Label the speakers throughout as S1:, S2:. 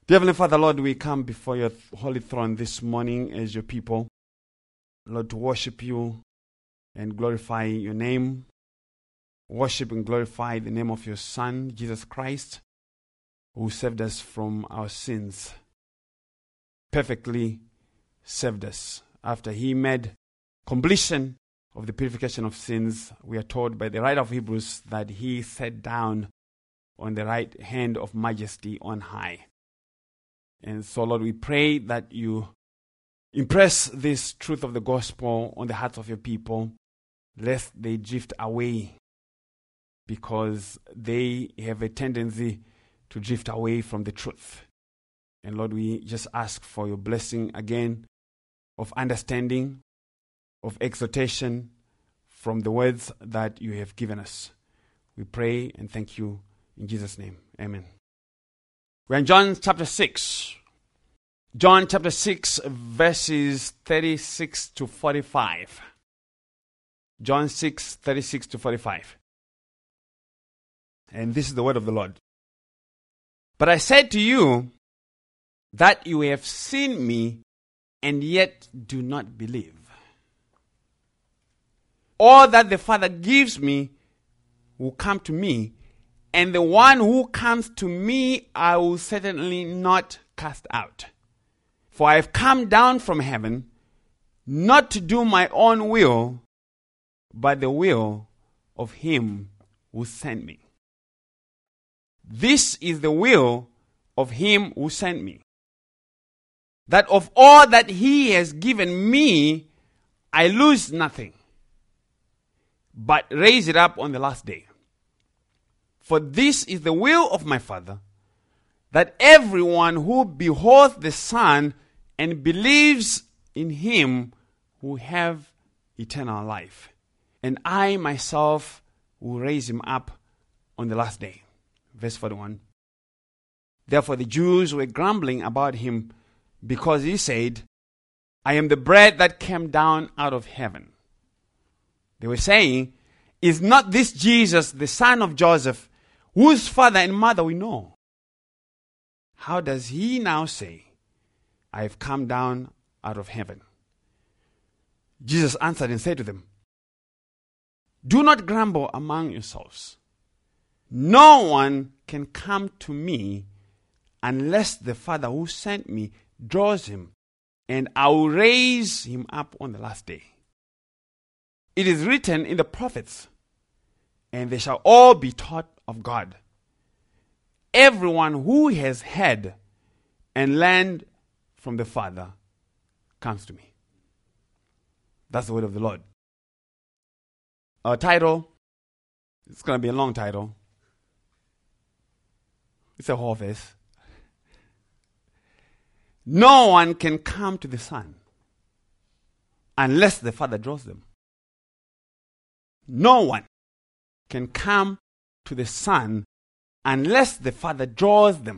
S1: Dear Heavenly Father, Lord, we come before your holy throne this morning as your people, Lord, to worship you and glorify your name. Worship and glorify the name of your Son, Jesus Christ, who saved us from our sins. Perfectly saved us. After he made completion of the purification of sins, we are told by the writer of Hebrews that he sat down on the right hand of majesty on high. And so, Lord, we pray that you impress this truth of the gospel on the hearts of your people, lest they drift away, because they have a tendency to drift away from the truth. And Lord, we just ask for your blessing again of understanding, of exhortation from the words that you have given us. We pray and thank you in Jesus' name. Amen. We're in John chapter 6. John chapter 6, verses 36 to 45. John 6, 36 to 45. And this is the word of the Lord. But I said to you that you have seen me and yet do not believe. All that the Father gives me will come to me, and the one who comes to me I will certainly not cast out. For I have come down from heaven, not to do my own will, but the will of him who sent me. This is the will of him who sent me, that of all that he has given me, I lose nothing, but raise it up on the last day. For this is the will of my Father, that everyone who beholds the Son and believes in him will have eternal life. And I myself will raise him up on the last day. Verse 41. Therefore the Jews were grumbling about him, because he said, I am the bread that came down out of heaven. They were saying, is not this Jesus, the son of Joseph, whose father and mother we know? How does he now say, I have come down out of heaven? Jesus answered and said to them, do not grumble among yourselves. No one can come to me unless the Father who sent me draws him, and I will raise him up on the last day. It is written in the prophets, and they shall all be taught of God. Everyone who has heard and learned from the Father comes to me. That's the word of the Lord. Our title, it's going to be a long title. It's a whole verse. No one can come to the Son unless the Father draws them. No one can come to the Son unless the Father draws them.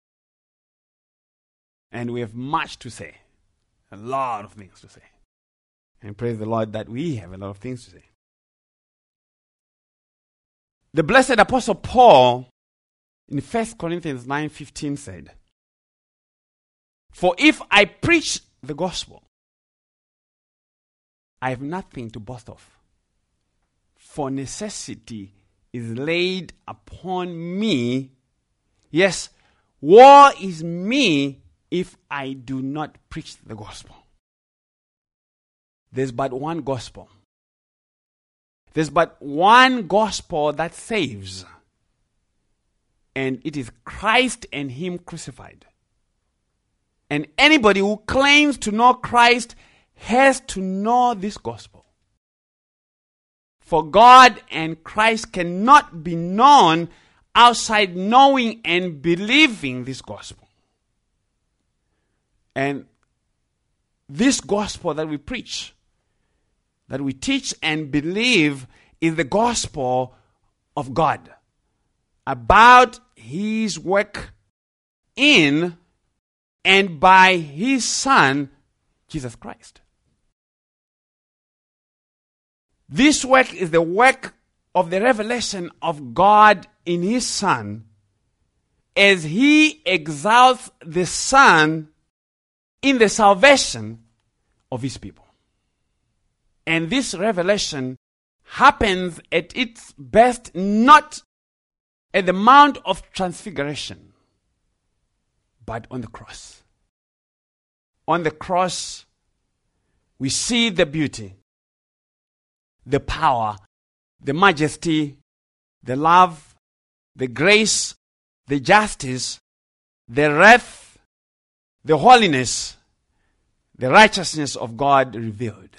S1: And we have much to say. A lot of things to say. And praise the Lord that we have a lot of things to say. The blessed Apostle Paul in 1 Corinthians 9:15 said, for if I preach the gospel, I have nothing to boast of. For necessity is laid upon me. Yes, woe is me if I do not preach the gospel. There's but one gospel. There's but one gospel that saves. And it is Christ and him crucified. And anybody who claims to know Christ has to know this gospel. For God and Christ cannot be known outside knowing and believing this gospel. And this gospel that we preach, that we teach and believe, is the gospel of God about his work in and by his Son, Jesus Christ. This work is the work of the revelation of God in his Son, as he exalts the Son in the salvation of his people. And this revelation happens at its best not at the Mount of Transfiguration, but on the cross. On the cross, we see the beauty, the power, the majesty, the love, the grace, the justice, the wrath, the holiness, the righteousness of God revealed.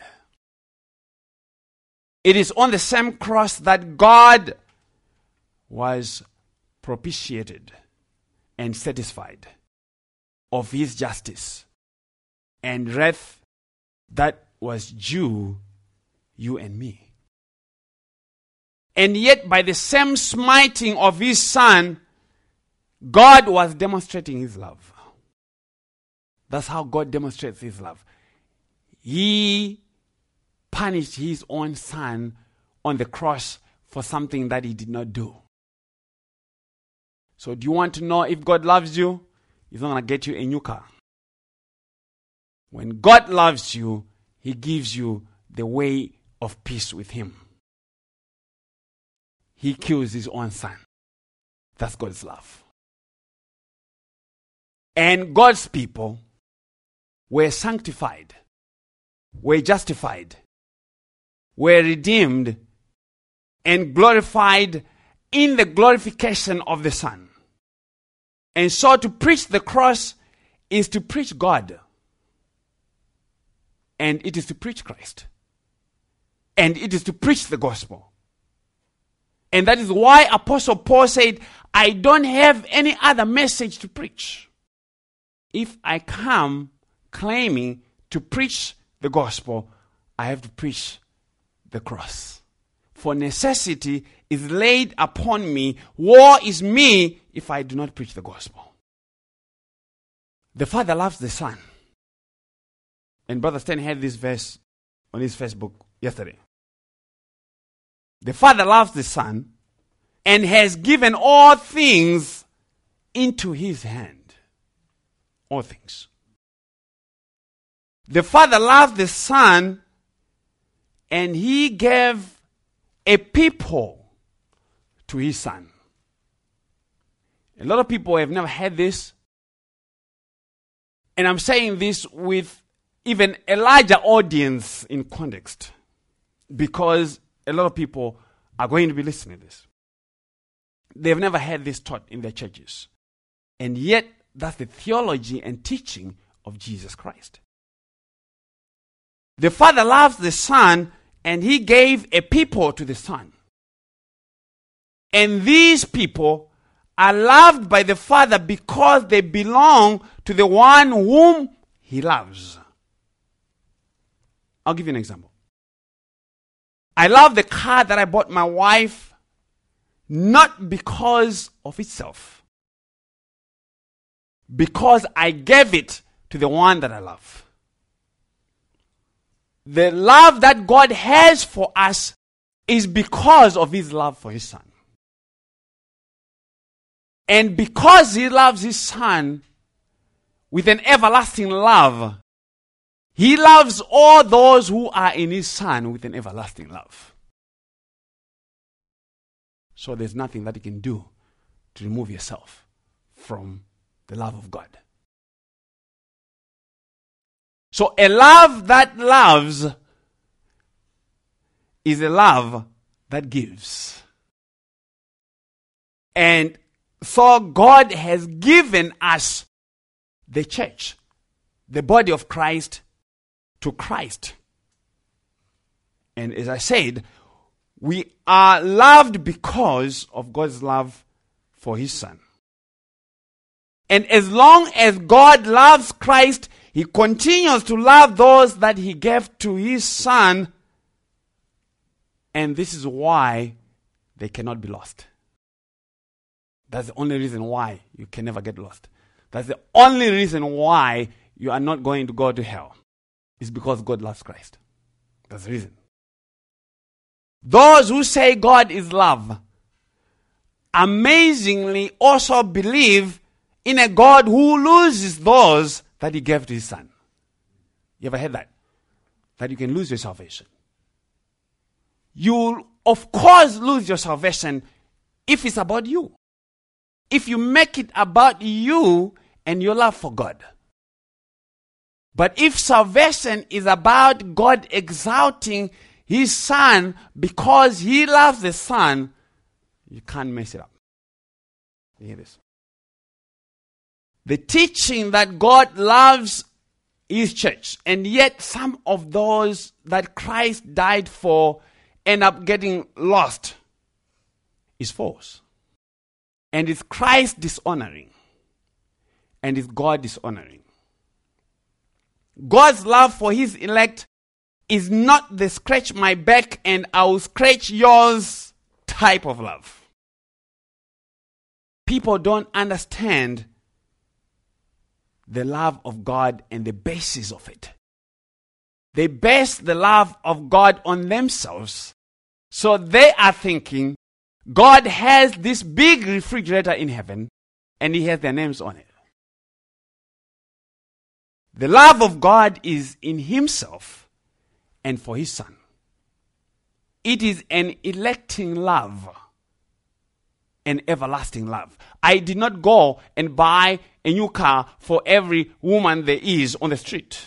S1: It is on the same cross that God was propitiated and satisfied of his justice and wrath that was due you and me. And yet by the same smiting of his Son, God was demonstrating his love. That's how God demonstrates his love. He punished his own Son on the cross for something that he did not do. So do you want to know if God loves you? He's not going to get you a new car. When God loves you, he gives you the way of peace with him. He kills his own Son. That's God's love. And God's people were sanctified, were justified, were redeemed, and glorified in the glorification of the Son. And so to preach the cross is to preach God. And it is to preach Christ. And it is to preach the gospel. And that is why Apostle Paul said, I don't have any other message to preach. If I come claiming to preach the gospel, I have to preach the cross. For necessity is laid upon me. Woe is me if I do not preach the gospel. The Father loves the Son. And Brother Stan had this verse on his Facebook yesterday. The Father loves the Son and has given all things into his hand. All things. The Father loved the Son and he gave a people to his Son. A lot of people have never had this. And I'm saying this with even a larger audience in context, because a lot of people are going to be listening to this. They've never had this taught in their churches. And yet, that's the theology and teaching of Jesus Christ. The Father loves the Son, and he gave a people to the Son. And these people are loved by the Father because they belong to the one whom he loves. I'll give you an example. I love the car that I bought my wife not because of itself, because I gave it to the one that I love. The love that God has for us is because of his love for his Son. And because he loves his Son with an everlasting love, he loves all those who are in his Son with an everlasting love. So there's nothing that you can do to remove yourself from the love of God. So a love that loves is a love that gives. And so God has given us the church, the body of Christ, to Christ. And as I said, we are loved because of God's love for his Son. And as long as God loves Christ, he continues to love those that he gave to his Son. And this is why they cannot be lost. That's the only reason why you can never get lost. That's the only reason why you are not going to go to hell. It's because God loves Christ. That's the reason. Those who say God is love amazingly also believe in a God who loses those that he gave to his son. You ever heard that? That you can lose your salvation. You'll, of course, lose your salvation if it's about you. If you make it about you and your love for God. But if salvation is about God exalting his son because he loves the son, you can't mess it up. You hear this? The teaching that God loves his church, and yet some of those that Christ died for end up getting lost, is false. And it's Christ dishonoring. And it's God dishonoring. God's love for his elect is not the scratch my back and I'll scratch yours type of love. People don't understand the love of God and the basis of it. They base the love of God on themselves. So they are thinking God has this big refrigerator in heaven and he has their names on it. The love of God is in himself and for his son. It is an electing love, an everlasting love. I did not go and buy a new car for every woman there is on the street.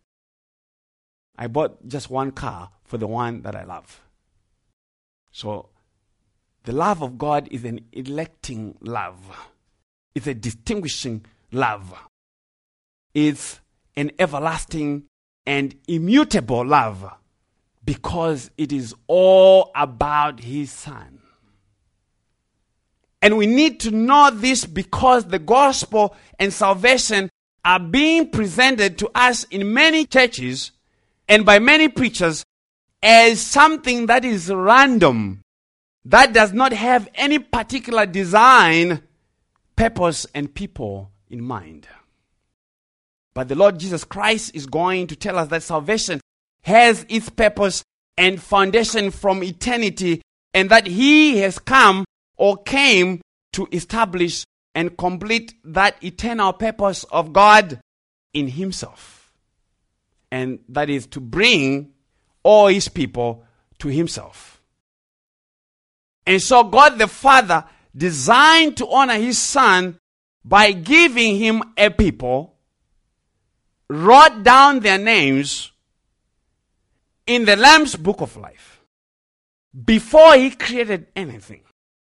S1: I bought just one car for the one that I love. So, the love of God is an electing love. It's a distinguishing love. It's an everlasting and immutable love because it is all about his son. And we need to know this because the gospel and salvation are being presented to us in many churches and by many preachers as something that is random, that does not have any particular design, purpose, and people in mind. But the Lord Jesus Christ is going to tell us that salvation has its purpose and foundation from eternity, and that he has come or came to establish and complete that eternal purpose of God in himself. And that is to bring all his people to himself. And so God the Father designed to honor his son by giving him a people, wrote down their names in the Lamb's Book of Life before he created anything.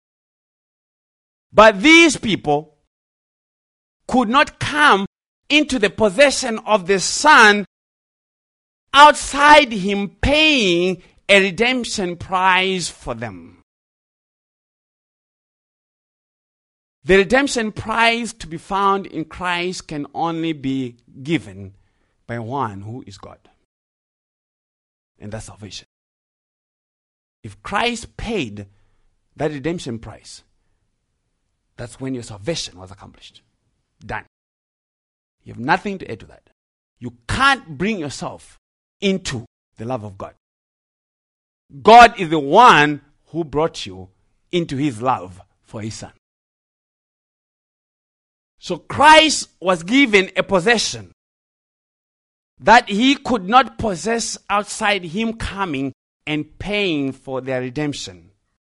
S1: But these people could not come into the possession of the Son outside him paying a redemption price for them. The redemption price to be found in Christ can only be given by one who is God. And that's salvation. If Christ paid that redemption price, that's when your salvation was accomplished. Done. You have nothing to add to that. You can't bring yourself into the love of God. God is the one who brought you into his love for his son. So Christ was given a possession that he could not possess outside him coming and paying for their redemption.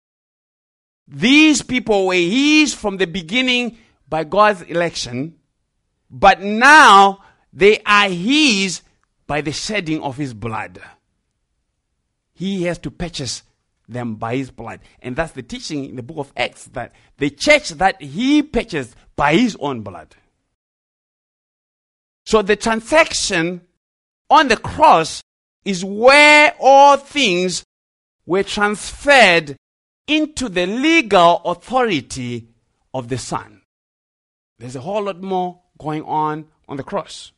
S1: These people were his from the beginning by God's election, but now they are his by the shedding of his blood. He has to purchase them by his blood. And that's the teaching in the book of Acts, that the church that he purchased by his own blood. So the transaction on the cross is where all things were transferred into the legal authority of the Son. There's a whole lot more going on the cross.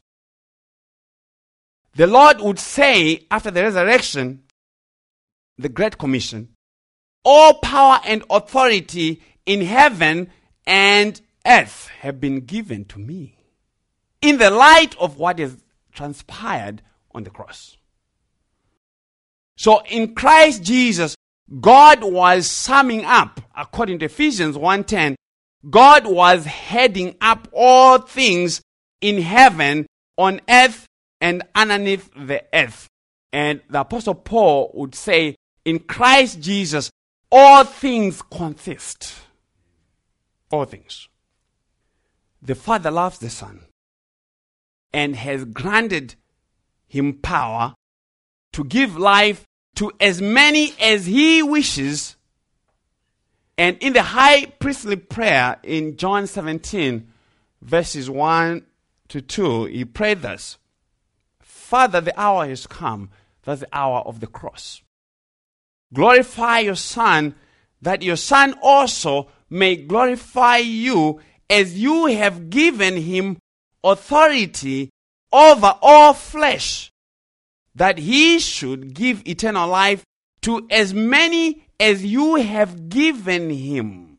S1: The Lord would say after the resurrection, the Great Commission, all power and authority in heaven and earth have been given to me. In the light of what has transpired on the cross. So in Christ Jesus, God was summing up, according to Ephesians 1:10, God was heading up all things in heaven, on earth, and underneath the earth. And the Apostle Paul would say, in Christ Jesus, all things consist. All things. The Father loves the Son and has granted him power to give life to as many as he wishes. And in the high priestly prayer in John 17, verses 1 to 2, he prayed thus: Father, the hour has come. That's the hour of the cross. Glorify your Son, that your Son also may glorify you, as you have given him authority over all flesh, that he should give eternal life to as many as you have given him.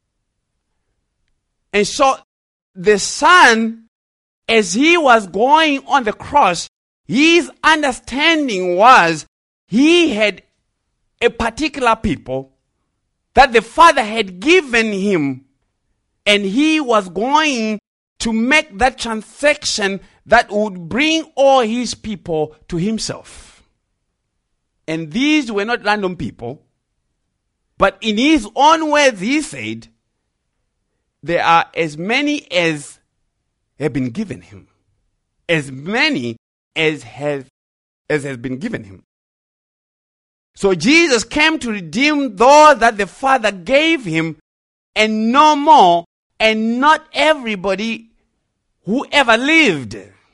S1: And so the Son, as he was going on the cross, his understanding was he had a particular people that the Father had given him, and he was going to make that transaction that would bring all his people to himself. And these were not random people, but in his own words he said, there are as many as have been given him. As many as has been given him. So Jesus came to redeem those that the Father gave him, and no more, and not everybody who ever lived.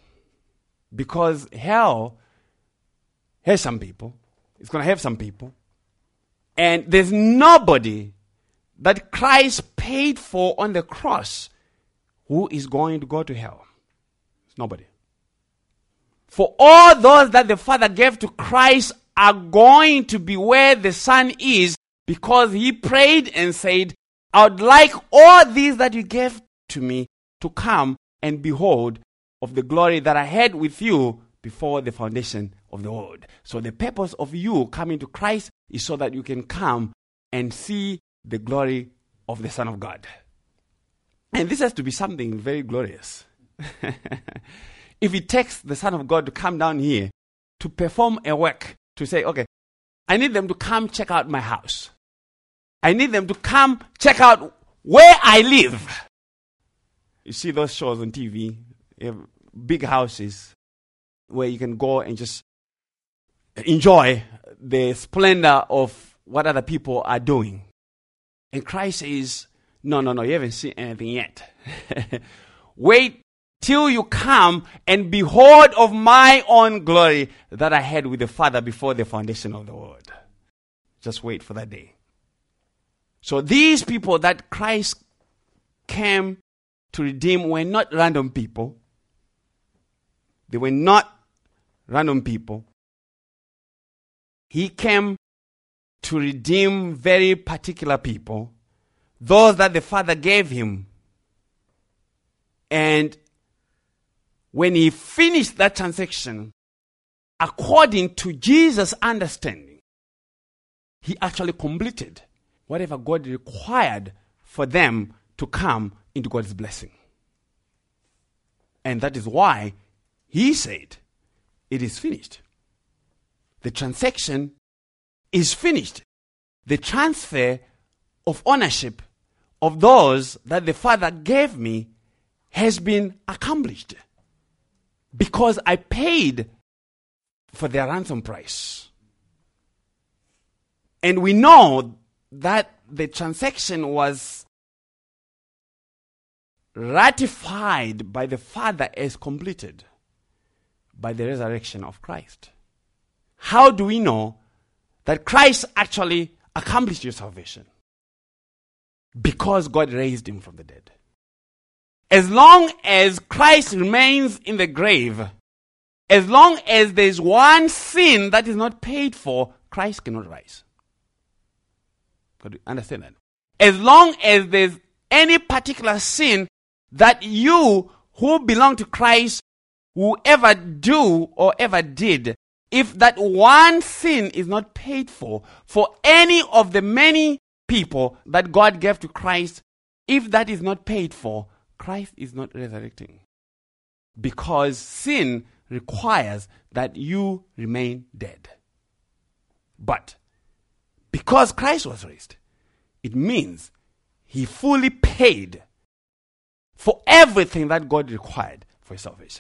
S1: Because hell has some people. It's going to have some people. And there's nobody that Christ paid for on the cross who is going to go to hell. It's nobody. For all those that the Father gave to Christ are going to be where the Son is, because he prayed and said, I would like all these that you gave to me to come and behold of the glory that I had with you before the foundation of the world. So the purpose of you coming to Christ is so that you can come and see the glory of the Son of God. And this has to be something very glorious. If it takes the Son of God to come down here to perform a work, to say, okay, I need them to come check out my house. I need them to come check out where I live. You see those shows on TV, you have big houses where you can go and just enjoy the splendor of what other people are doing. And Christ says, no, you haven't seen anything yet. Wait till you come and behold of my own glory that I had with the Father before the foundation of the world. Just wait for that day. So these people that Christ came to redeem were not random people. They were not random people. He came to redeem very particular people, those that the Father gave him. And when he finished that transaction, according to Jesus' understanding, he actually completed whatever God required for them to come into God's blessing. And that is why he said, it is finished. The transaction is finished. The transfer of ownership of those that the Father gave me has been accomplished, because I paid for their ransom price. And we know that the transaction was ratified by the Father as completed by the resurrection of Christ. How do we know that Christ actually accomplished your salvation? Because God raised him from the dead. As long as Christ remains in the grave, as long as there's one sin that is not paid for, Christ cannot rise. Got to understand that. As long as there's any particular sin that you who belong to Christ will ever do or ever did, if that one sin is not paid for any of the many people that God gave to Christ, if that is not paid for, Christ is not resurrecting. Because sin requires that you remain dead. But because Christ was raised, it means he fully paid for everything that God required for his salvation.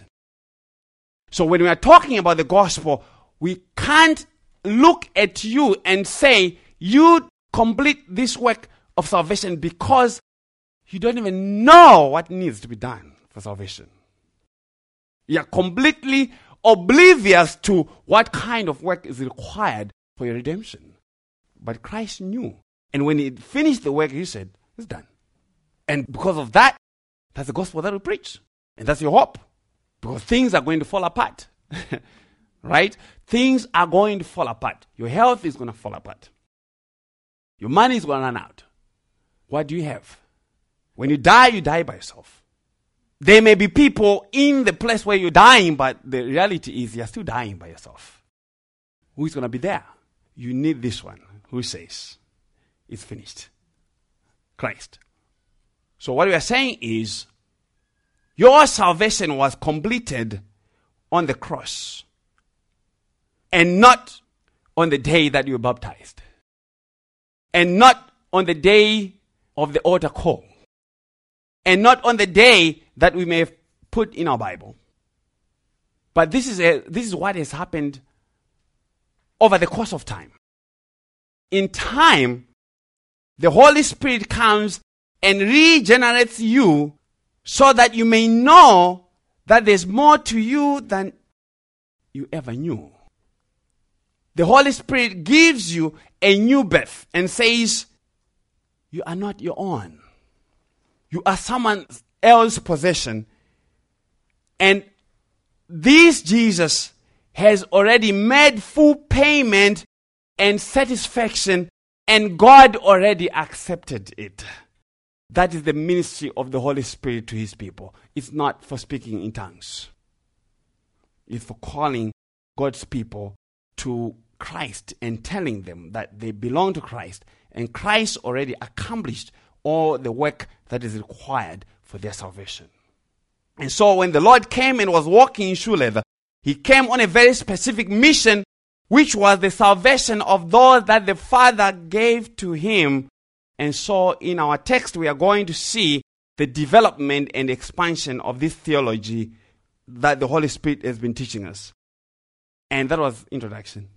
S1: So when we are talking about the gospel, we can't look at you and say, you complete this work of salvation because you don't even know what needs to be done for salvation. You are completely oblivious to what kind of work is required for your redemption. But Christ knew. And when he finished the work, he said, it's done. And because of that, that's the gospel that we preach. And that's your hope. Because things are going to fall apart. Right? Things are going to fall apart. Your health is going to fall apart. Your money is going to run out. What do you have? When you die by yourself. There may be people in the place where you're dying, but the reality is you're still dying by yourself. Who is going to be there? You need this one who says, it's finished. Christ. So what we are saying is, your salvation was completed on the cross and not on the day that you were baptized and not on the day of the altar call and not on the day that we may have put in our Bible. But this is what has happened over the course of time. In time, the Holy Spirit comes and regenerates you so that you may know that there's more to you than you ever knew. The Holy Spirit gives you a new birth and says, you are not your own. You are someone else's possession. And this Jesus has already made full payment and satisfaction, and God already accepted it. That is the ministry of the Holy Spirit to his people. It's not for speaking in tongues. It's for calling God's people to Christ and telling them that they belong to Christ, and Christ already accomplished all the work that is required for their salvation. And so when the Lord came and was walking in shoe leather, he came on a very specific mission, which was the salvation of those that the Father gave to him. And so in our text, we are going to see the development and expansion of this theology that the Holy Spirit has been teaching us. And that was introduction.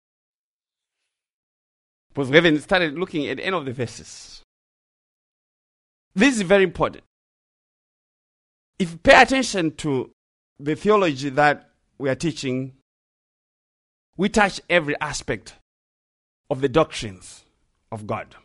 S1: Because we haven't started looking at the end of the verses. This is very important. If you pay attention to the theology that we are teaching, we touch every aspect of the doctrines of God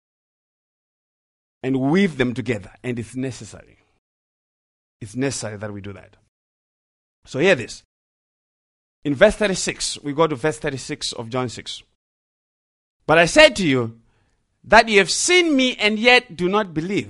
S1: and weave them together, and it's necessary. It's necessary that we do that. So hear this. In verse 36, we go to verse 36 of John 6. But I said to you that you have seen me and yet do not believe.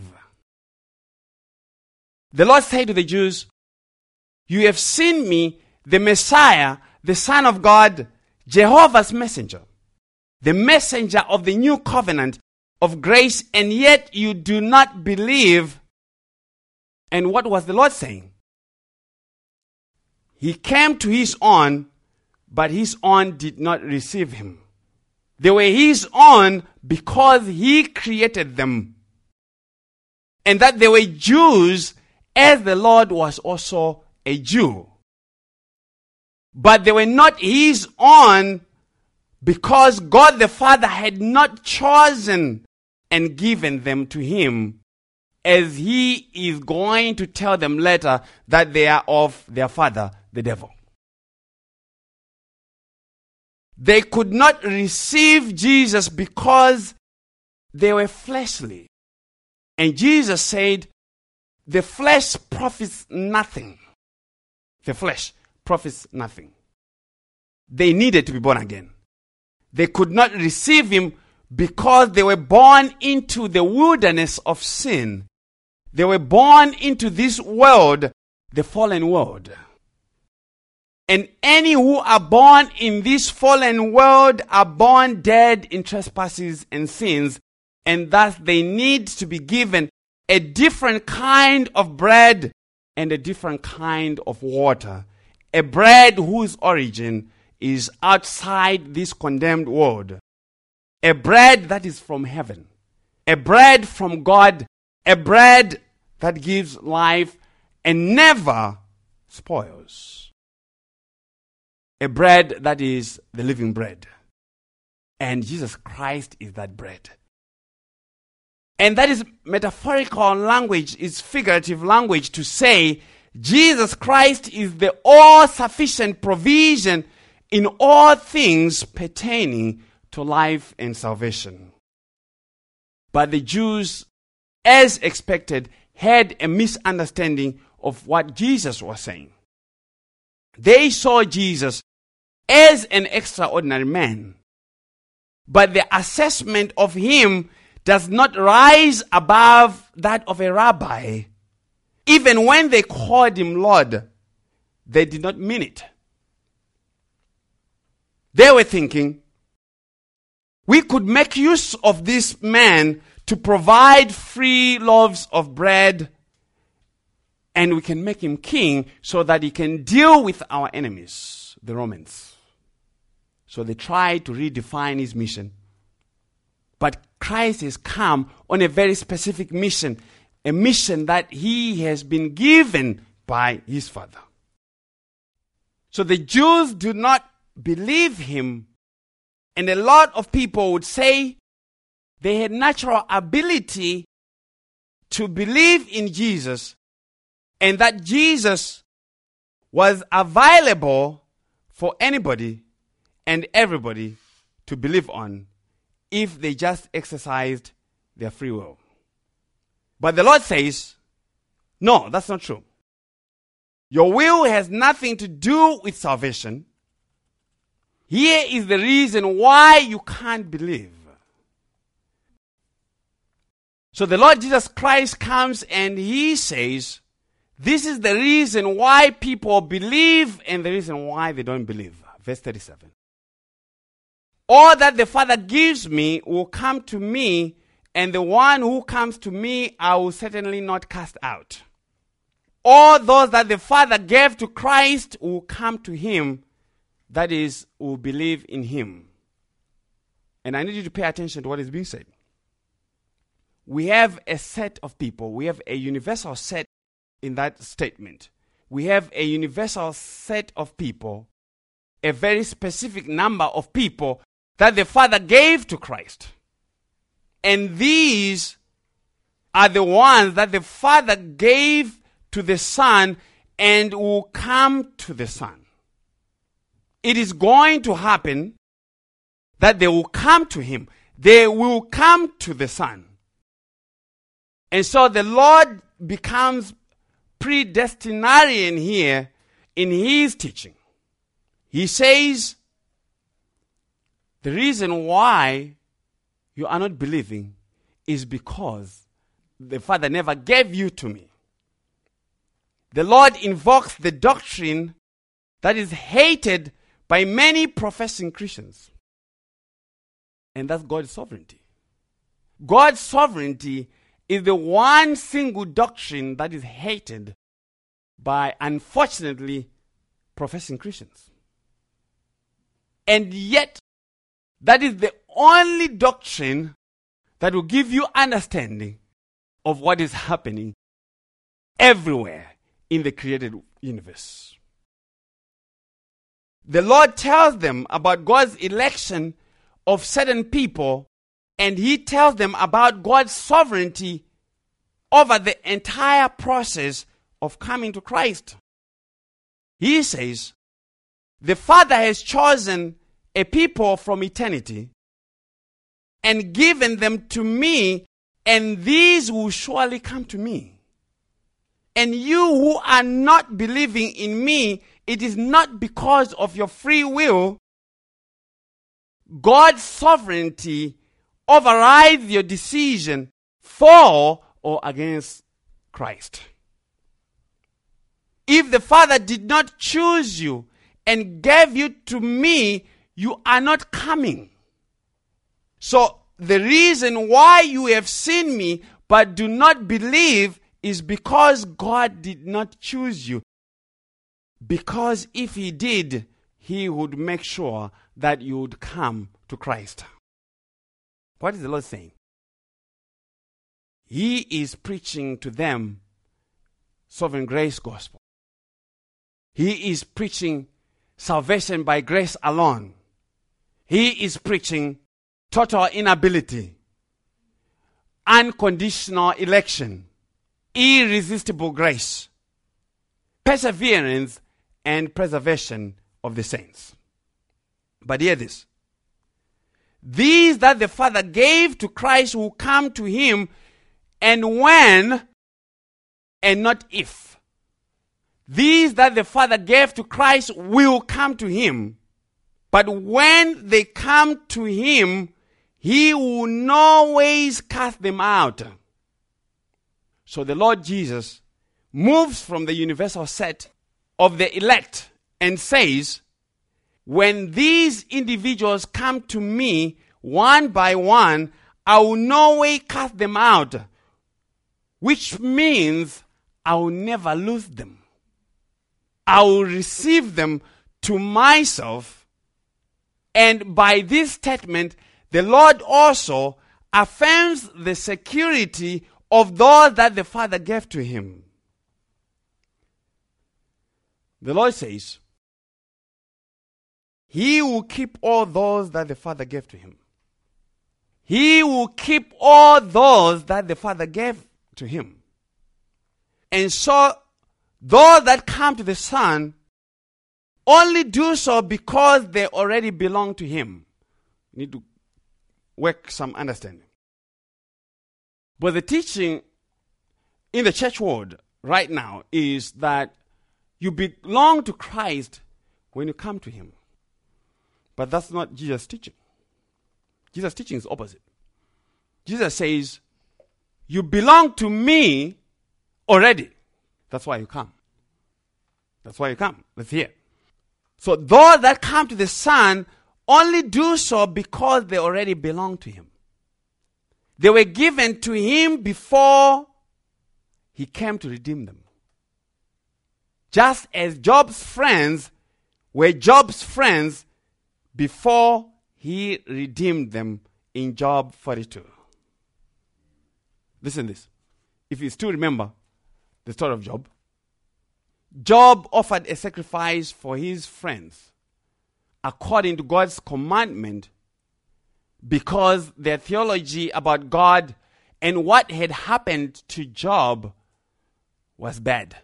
S1: The Lord said to the Jews, you have seen me, the Messiah, the Son of God, Jehovah's messenger, the messenger of the new covenant of grace, and yet you do not believe. And what was the Lord saying? He came to his own, but his own did not receive him. They were his own because he created them. And that they were Jews as the Lord was also a Jew. But they were not his own because God the Father had not chosen and given them to him, as he is going to tell them later that they are of their father, the devil. They could not receive Jesus because they were fleshly. And Jesus said, the flesh profits nothing. The flesh profits nothing. They needed to be born again. They could not receive him because they were born into the wilderness of sin. They were born into this world, the fallen world. And any who are born in this fallen world are born dead in trespasses and sins, and thus they need to be given a different kind of bread and a different kind of water. A bread whose origin is outside this condemned world. A bread that is from heaven. A bread from God. A bread that gives life and never spoils. A bread that is the living bread. And Jesus Christ is that bread. And that is metaphorical language, is figurative language to say Jesus Christ is the all-sufficient provision in all things pertaining to life and salvation. But the Jews, as expected, had a misunderstanding of what Jesus was saying. They saw Jesus as an extraordinary man, but the assessment of him does not rise above that of a rabbi. Even when they called him Lord, they did not mean it. They were thinking, we could make use of this man to provide free loaves of bread, and we can make him king so that he can deal with our enemies, the Romans. So they tried to redefine his mission. But Christ has come on a very specific mission, a mission that he has been given by his Father. So the Jews do not believe him, and a lot of people would say they had natural ability to believe in Jesus, and that Jesus was available for anybody and everybody to believe on if they just exercised their free will. But the Lord says, no, that's not true. Your will has nothing to do with salvation. Here is the reason why you can't believe. So the Lord Jesus Christ comes and he says, this is the reason why people believe and the reason why they don't believe. Verse 37. All that the Father gives me will come to me, and the one who comes to me I will certainly not cast out. All those that the Father gave to Christ will come to him, that is, will believe in him. And I need you to pay attention to what is being said. We have a set of people. We have a universal set in that statement. We have a universal set of people, a very specific number of people that the Father gave to Christ. And these are the ones that the Father gave to the Son and will come to the Son. It is going to happen that they will come to him. They will come to the Son. And so the Lord becomes predestinarian here in his teaching. He says, the reason why you are not believing is because the Father never gave you to me. The Lord invokes the doctrine that is hated by many professing Christians. And that's God's sovereignty. God's sovereignty is the one single doctrine that is hated by, unfortunately, professing Christians. And yet, that is the only doctrine that will give you understanding of what is happening everywhere in the created universe. The Lord tells them about God's election of certain people, and he tells them about God's sovereignty over the entire process of coming to Christ. He says, the Father has chosen a people from eternity and given them to me, and these will surely come to me. And you who are not believing in me, it is not because of your free will. God's sovereignty overrides your decision for or against Christ. If the Father did not choose you and gave you to me, you are not coming. So the reason why you have seen me but do not believe is because God did not choose you. Because if he did, he would make sure that you would come to Christ. What is the Lord saying? He is preaching to them sovereign grace gospel. He is preaching salvation by grace alone. He is preaching total inability, unconditional election, irresistible grace, perseverance, and preservation of the saints. But hear this. These that the Father gave to Christ will come to him, and when, and not if. These that the Father gave to Christ will come to him, but when they come to him, he will no ways cast them out. So the Lord Jesus moves from the universal set of the elect and says, when these individuals come to me one by one, I will no way cast them out, which means I will never lose them. I will receive them to myself. And by this statement, the Lord also affirms the security of those that the Father gave to him. The Lord says, he will keep all those that the Father gave to him. He will keep all those that the Father gave to him. And so, those that come to the Son only do so because they already belong to him. You need to work some understanding. But the teaching in the church world right now is that you belong to Christ when you come to him. But that's not Jesus' teaching. Jesus' teaching is opposite. Jesus says, you belong to me already. That's why you come. That's why you come. Let's hear. So those that come to the Son only do so because they already belong to him. They were given to him before he came to redeem them. Just as Job's friends were Job's friends before he redeemed them in Job 42. Listen to this. If you still remember the story of Job, Job offered a sacrifice for his friends according to God's commandment because their theology about God and what had happened to Job was bad.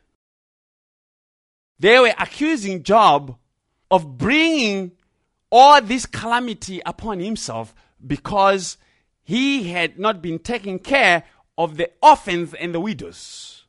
S1: They were accusing Job of bringing all this calamity upon himself because he had not been taking care of the orphans and the widows.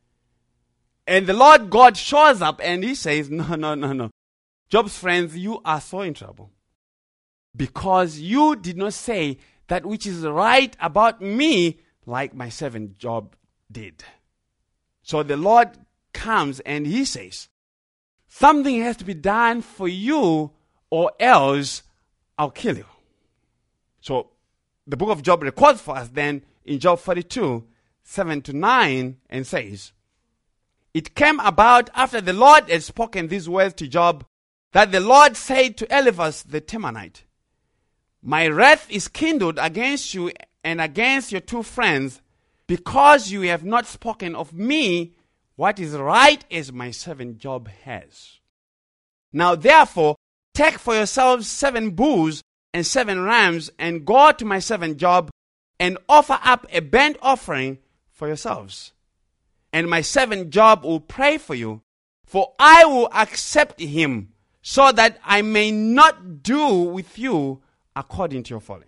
S1: And the Lord God shows up and he says, no. Job's friends, you are so in trouble because you did not say that which is right about me like my servant Job did. So the Lord comes and he says, something has to be done for you or else I'll kill you. So the book of Job records for us then in Job 42, 7-9 and says, it came about after the Lord had spoken these words to Job that the Lord said to Eliphaz the Temanite, my wrath is kindled against you and against your two friends because you have not spoken of me what is right as my servant Job has. Now therefore, take for yourselves 7 bulls and 7 rams and go to my servant Job and offer up a burnt offering for yourselves. And my servant Job will pray for you, for I will accept him so that I may not do with you according to your folly.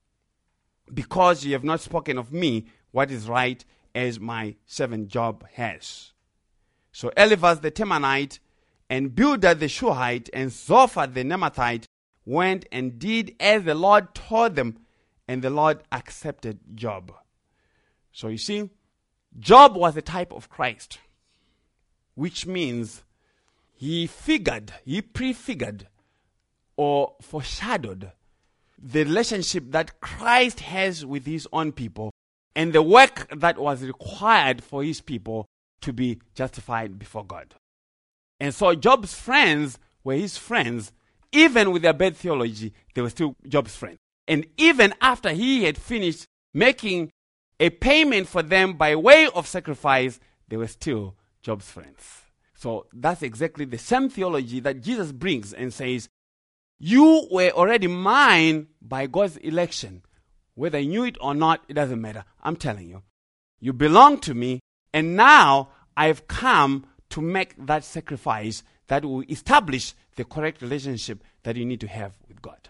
S1: Because you have not spoken of me what is right as my servant Job has. So Eliphaz the Temanite and Bildad the Shuhite and Zophar the Naamathite went and did as the Lord told them, and the Lord accepted Job. So you see, Job was a type of Christ, which means he prefigured or foreshadowed the relationship that Christ has with his own people and the work that was required for his people to be justified before God. And so Job's friends were his friends. Even with their bad theology, they were still Job's friends. And even after he had finished making a payment for them by way of sacrifice, they were still Job's friends. So that's exactly the same theology that Jesus brings and says, you were already mine by God's election. Whether you knew it or not, it doesn't matter. I'm telling you. You belong to me, and now I've come to make that sacrifice that will establish the correct relationship that you need to have with God.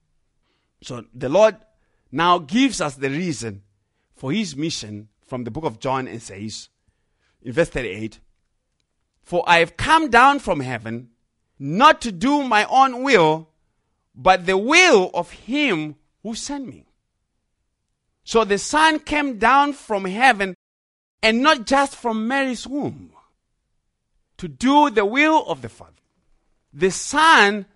S1: So the Lord now gives us the reason for his mission from the book of John and says, in verse 38, for I have come down from heaven not to do my own will, but the will of him who sent me. So the Son came down from heaven, and not just from Mary's womb, to do the will of the Father. The Son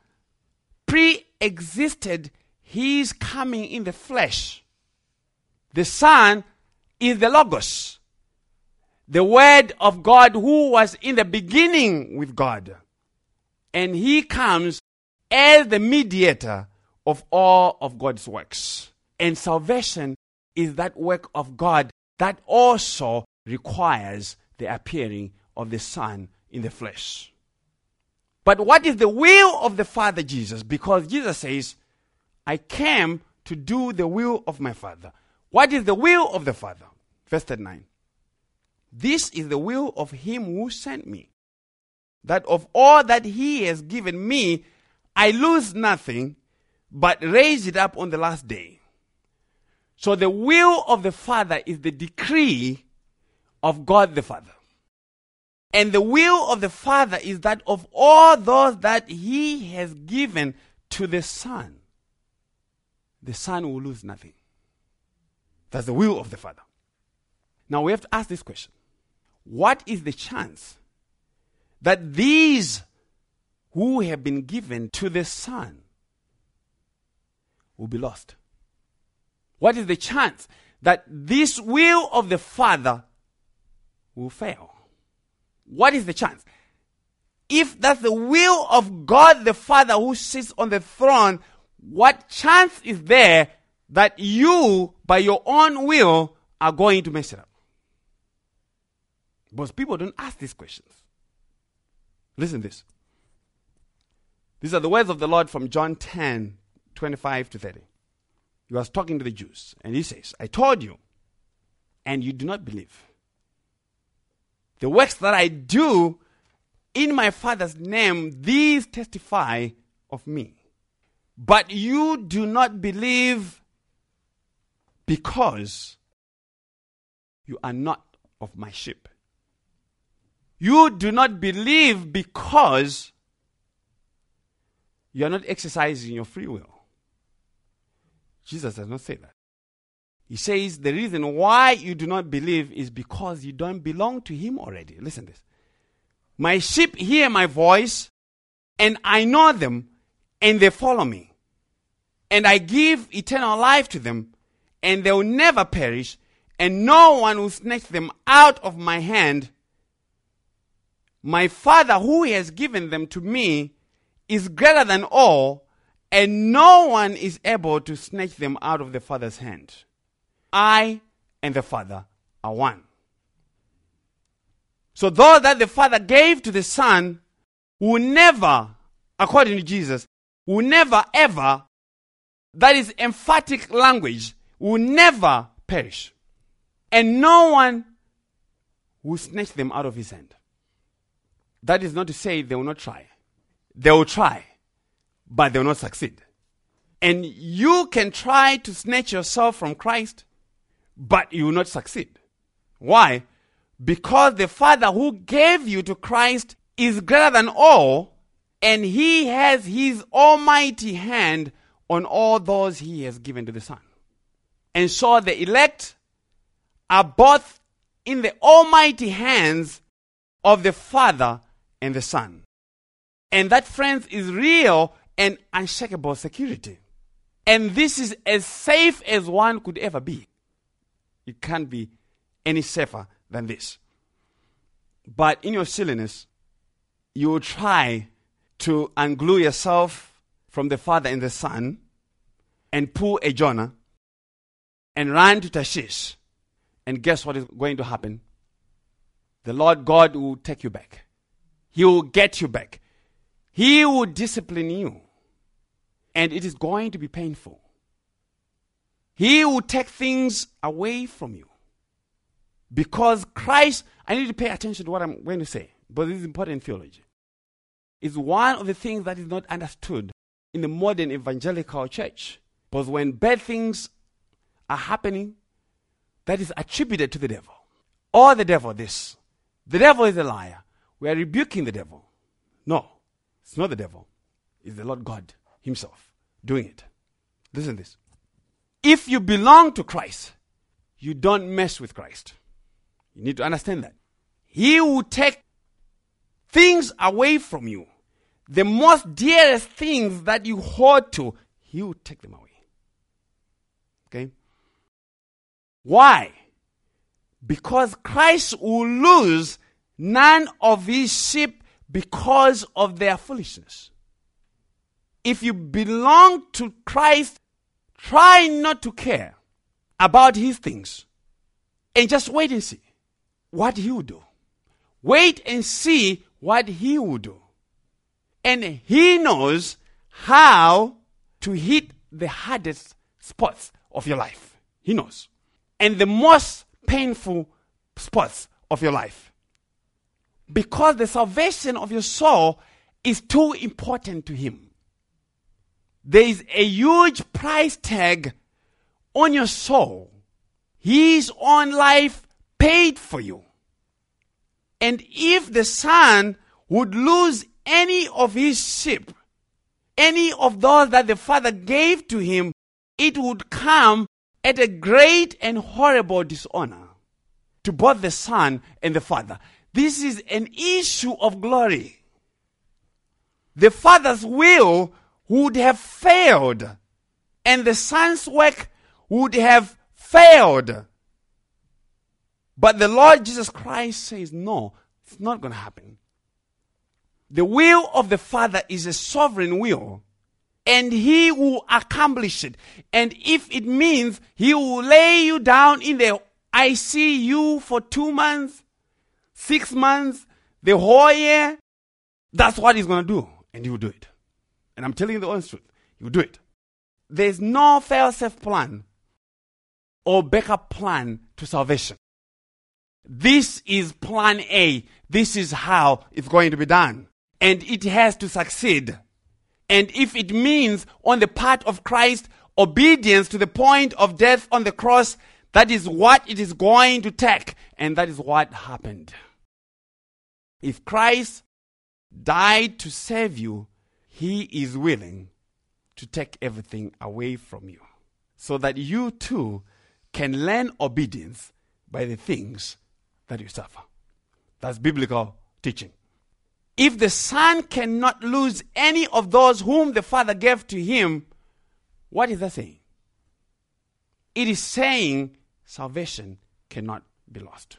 S1: pre-existed his coming in the flesh. The Son is the Logos, the Word of God who was in the beginning with God. And he comes as the mediator of all of God's works. And salvation is that work of God that also requires the appearing of the Son in the flesh. But what is the will of the Father Jesus? Because Jesus says, I came to do the will of my Father. What is the will of the Father? Verse 39. This is the will of him who sent me, that of all that he has given me, I lose nothing, but raise it up on the last day. So the will of the Father is the decree of God the Father. And the will of the Father is that of all those that he has given to the Son, the Son will lose nothing. That's the will of the Father. Now we have to ask this question. What is the chance that these who have been given to the Son will be lost? What is the chance that this will of the Father will fail? What is the chance? If that's the will of God the Father who sits on the throne, what chance is there that you, by your own will, are going to mess it up? Because people don't ask these questions. Listen to this. These are the words of the Lord from John 10, 25 to 30. He was talking to the Jews, and he says, I told you, and you do not believe. The works that I do in my Father's name, these testify of me. But you do not believe because you are not of my sheep. You do not believe because you are not exercising your free will. Jesus does not say that. He says the reason why you do not believe is because you don't belong to him already. Listen to this. My sheep hear my voice, and I know them, and they follow me. And I give eternal life to them, and they will never perish, and no one will snatch them out of my hand. My Father who has given them to me is greater than all, and no one is able to snatch them out of the Father's hand. I and the Father are one. So those that the Father gave to the Son will never, according to Jesus, will never ever, that is emphatic language, will never perish. And no one will snatch them out of his hand. That is not to say they will not try. They will try, but they will not succeed. And you can try to snatch yourself from Christ, but you will not succeed. Why? Because the Father who gave you to Christ is greater than all, and he has his almighty hand on all those he has given to the Son. And so the elect are both in the almighty hands of the Father and the Son. And that, friends, is real and unshakable security. And this is as safe as one could ever be. It can't be any safer than this. But in your silliness, you will try to unglue yourself from the Father and the Son and pull a Jonah and run to Tarshish. And guess what is going to happen? The Lord God will take you back. He will get you back. He will discipline you. And it is going to be painful. He will take things away from you. Because Christ, I need to pay attention to what I'm going to say, but this is important theology. It's one of the things that is not understood in the modern evangelical church. Because when bad things are happening, that is attributed to the devil. Or the devil this. The devil is a liar. We are rebuking the devil. No, it's not the devil. It's the Lord God himself doing it. Listen to this. If you belong to Christ, you don't mess with Christ. You need to understand that. He will take things away from you. The most dearest things that you hold to, he will take them away. Okay? Why? Because Christ will lose none of his sheep because of their foolishness. If you belong to Christ, try not to care about his things and just wait and see what he will do. Wait and see what he will do. And he knows how to hit the hardest spots of your life. He knows. And the most painful spots of your life. Because the salvation of your soul is too important to him. There is a huge price tag on your soul. His own life paid for you. And if the Son would lose any of his sheep, any of those that the Father gave to him, it would come at a great and horrible dishonor to both the Son and the Father. This is an issue of glory. The Father's will would have failed, and the Son's work would have failed. But the Lord Jesus Christ says, no, it's not going to happen. The will of the Father is a sovereign will, and he will accomplish it. And if it means he will lay you down in the ICU for 2 months, 6 months, the whole year, that's what he's going to do. And he will do it. And I'm telling you the honest truth. He will do it. There's no fail-safe plan or backup plan to salvation. This is plan A. This is how it's going to be done. And it has to succeed. And if it means on the part of Christ, obedience to the point of death on the cross, that is what it is going to take. And that is what happened. If Christ died to save you, he is willing to take everything away from you so that you too can learn obedience by the things that you suffer. That's biblical teaching. If the Son cannot lose any of those whom the Father gave to him, what is that saying? It is saying salvation cannot be lost.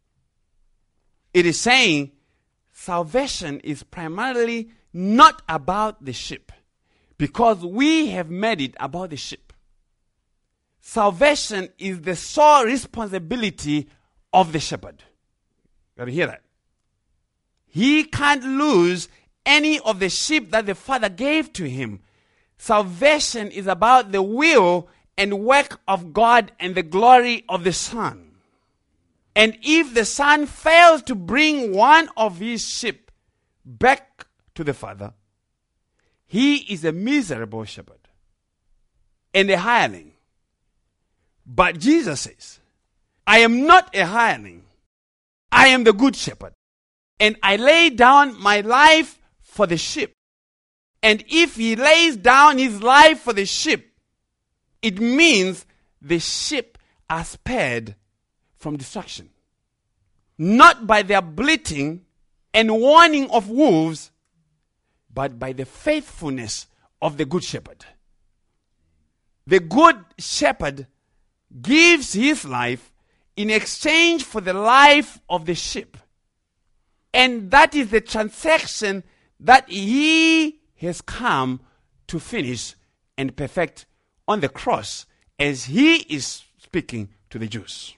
S1: It is saying salvation is primarily not about the sheep, because we have made it about the sheep. Salvation is the sole responsibility of the shepherd. You got to hear that. He can't lose any of the sheep that the Father gave to him. Salvation is about the will and work of God and the glory of the Son. And if the Son fails to bring one of his sheep back to the Father, he is a miserable shepherd and a hireling. But Jesus says, I am not a hireling. I am the good shepherd. And I lay down my life for the sheep. And if he lays down his life for the sheep, it means the sheep are spared from destruction. Not by their bleating and warning of wolves, but by the faithfulness of the good shepherd. The good shepherd gives his life in exchange for the life of the sheep. And that is the transaction that he has come to finish and perfect on the cross as he is speaking to the Jews.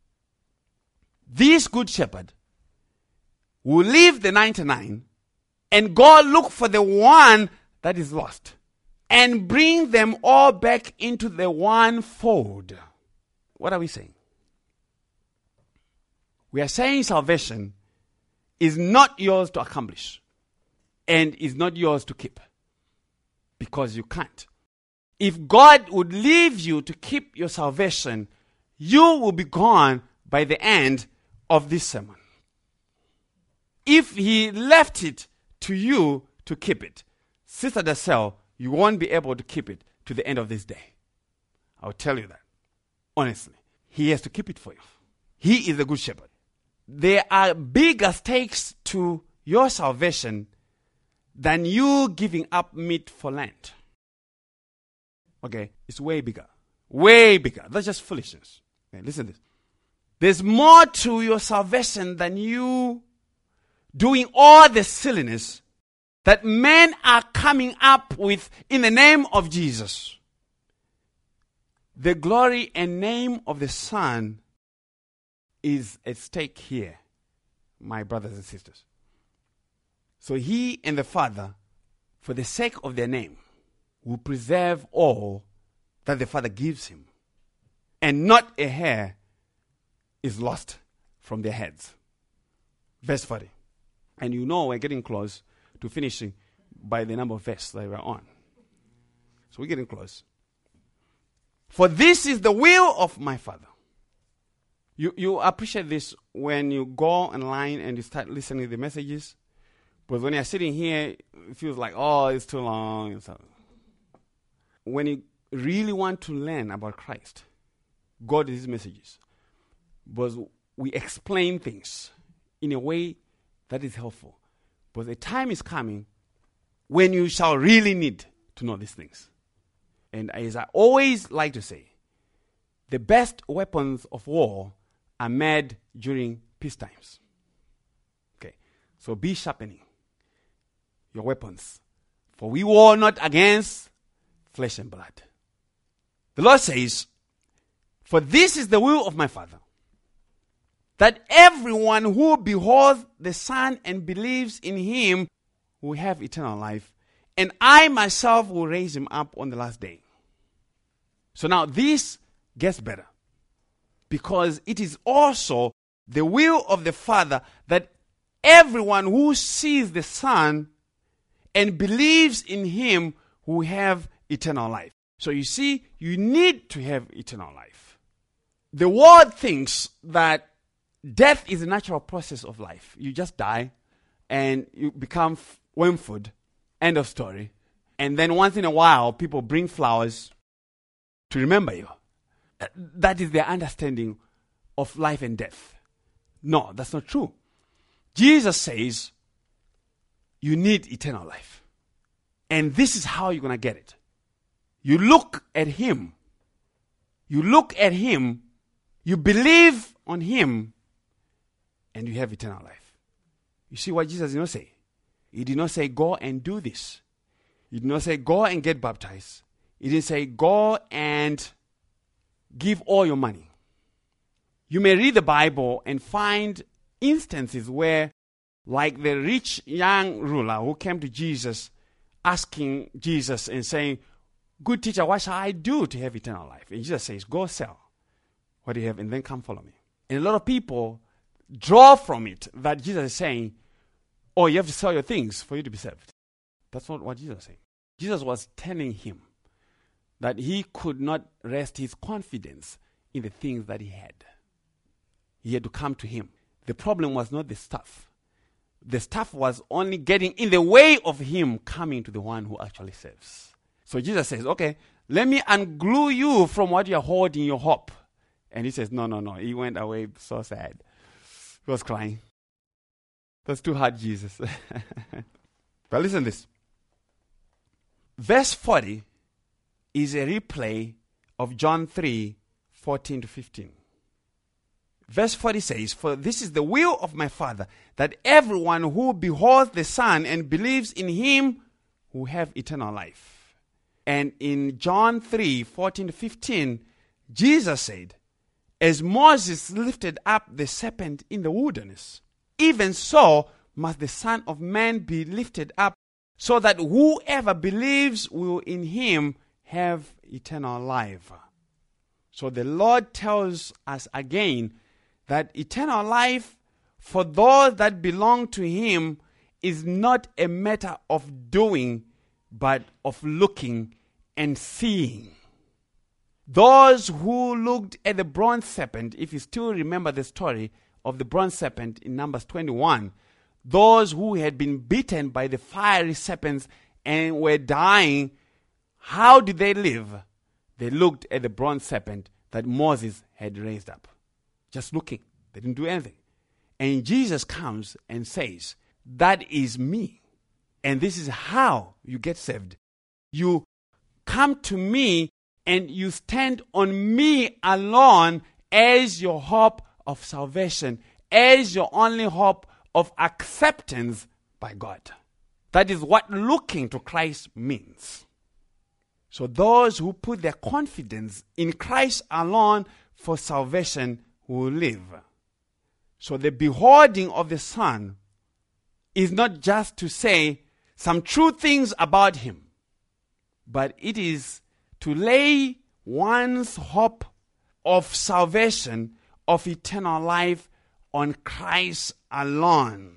S1: This good shepherd will leave the 99 and go look for the one that is lost and bring them all back into the one fold. What are we saying? We are saying salvation is not yours to accomplish and is not yours to keep, because you can't. If God would leave you to keep your salvation, you will be gone by the end of this sermon. If he left it to you to keep it, Sister Dacell, you won't be able to keep it to the end of this day. I'll tell you that. Honestly. He has to keep it for you. He is the good shepherd. There are bigger stakes to your salvation than you giving up meat for Lent. Okay, it's way bigger. Way bigger. That's just foolishness. Okay, listen to this. There's more to your salvation than you doing all the silliness that men are coming up with in the name of Jesus. The glory and name of the Son is at stake here, my brothers and sisters. So he and the Father, for the sake of their name, will preserve all that the Father gives him. And not a hair is lost from their heads. Verse 40. And you know we're getting close to finishing by the number of verses that we're on. So we're getting close. For this is the will of my Father. You appreciate this when you go online and you start listening to the messages. But when you're sitting here, it feels like, oh, it's too long. And so. When you really want to learn about Christ, go to these messages. But we explain things in a way that is helpful. But the time is coming when you shall really need to know these things. And as I always like to say, the best weapons of war are made during peace times. Okay, so be sharpening your weapons. For we war not against flesh and blood. The Lord says, for this is the will of my Father, that everyone who beholds the Son and believes in him will have eternal life, and I myself will raise him up on the last day. So now this gets better, because it is also the will of the Father that everyone who sees the Son and believes in him will have eternal life. So you see, you need to have eternal life. The world thinks that death is a natural process of life. You just die and you become worm food. End of story. And then once in a while, people bring flowers to remember you. That is their understanding of life and death. No, that's not true. Jesus says you need eternal life. And this is how you're going to get it. You look at him. You look at him. You believe on him. And you have eternal life. You see what Jesus did not say? He did not say, go and do this. He did not say, go and get baptized. He didn't say, go and give all your money. You may read the Bible and find instances where, like the rich young ruler who came to Jesus, asking Jesus and saying, good teacher, what shall I do to have eternal life? And Jesus says, go sell what you have and then come follow me. And a lot of people draw from it that Jesus is saying, oh, you have to sell your things for you to be saved. That's not what Jesus is saying. Jesus was telling him that he could not rest his confidence in the things that he had. He had to come to him. The problem was not the stuff. The stuff was only getting in the way of him coming to the one who actually saves. So Jesus says, okay, let me unglue you from what you're holding, your hope. And he says, no. He went away so sad. He was crying. That's too hard, Jesus. But listen to this. verse 40 is a replay of John 3:14-15. Verse 40 says, "For this is the will of my Father, that everyone who beholds the Son and believes in him will have eternal life." And in John 3:14-15, Jesus said, "As Moses lifted up the serpent in the wilderness, even so must the Son of Man be lifted up, so that whoever believes will in him have eternal life." So the Lord tells us again that eternal life for those that belong to him is not a matter of doing, but of looking and seeing. Those who looked at the bronze serpent, if you still remember the story of the bronze serpent in Numbers 21, those who had been bitten by the fiery serpents and were dying, how did they live? They looked at the bronze serpent that Moses had raised up. Just looking. They didn't do anything. And Jesus comes and says, "That is me. And this is how you get saved. You come to me and you stand on me alone as your hope of salvation, as your only hope of acceptance by God." That is what looking to Christ means. So those who put their confidence in Christ alone for salvation will live. So the beholding of the Son is not just to say some true things about him, but it is to lay one's hope of salvation, of eternal life on Christ alone.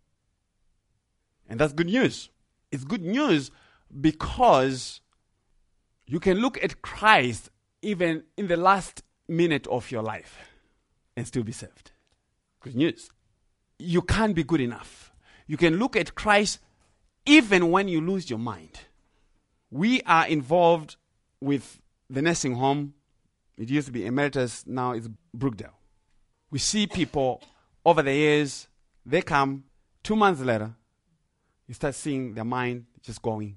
S1: And that's good news. It's good news because you can look at Christ even in the last minute of your life and still be saved. Good news. You can't be good enough. You can look at Christ even when you lose your mind. We are involved with the nursing home. It used to be Emeritus, now it's Brookdale. We see people over the years, they come 2 months later, you start seeing their mind just gone.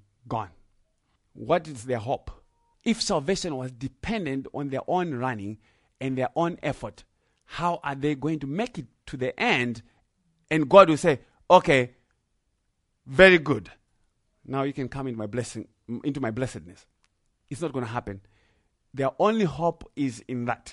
S1: What is their hope? If salvation was dependent on their own running and their own effort, how are they going to make it to the end? And God will say, "Okay, very good. Now you can come into my blessing, into my blessedness." It's not going to happen. Their only hope is in that.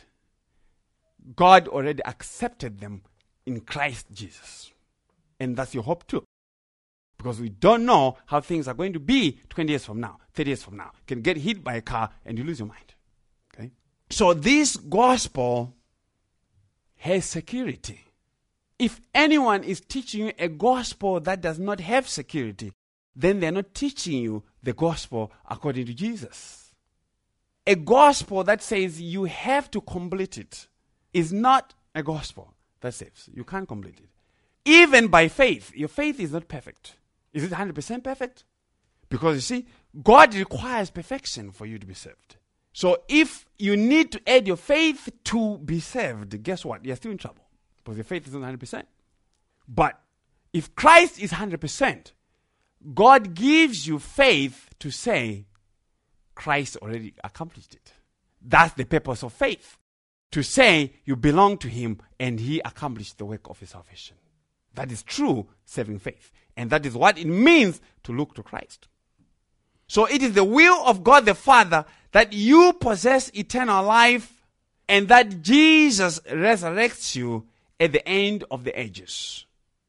S1: God already accepted them in Christ Jesus. And that's your hope too. Because we don't know how things are going to be 20 years from now, 30 years from now. You can get hit by a car and you lose your mind. Okay? So this gospel has security. If anyone is teaching you a gospel that does not have security, then they're not teaching you the gospel according to Jesus. A gospel that says you have to complete it is not a gospel that saves. You can't complete it. Even by faith, your faith is not perfect. Is it 100% perfect? Because you see, God requires perfection for you to be saved. So if you need to add your faith to be saved, guess what? You're still in trouble. Because your faith is not 100%. But if Christ is 100%, God gives you faith to say, Christ already accomplished it. That's the purpose of faith. To say you belong to him and he accomplished the work of his salvation. That is true saving faith. And that is what it means to look to Christ. So it is the will of God the Father that you possess eternal life and that Jesus resurrects you at the end of the ages.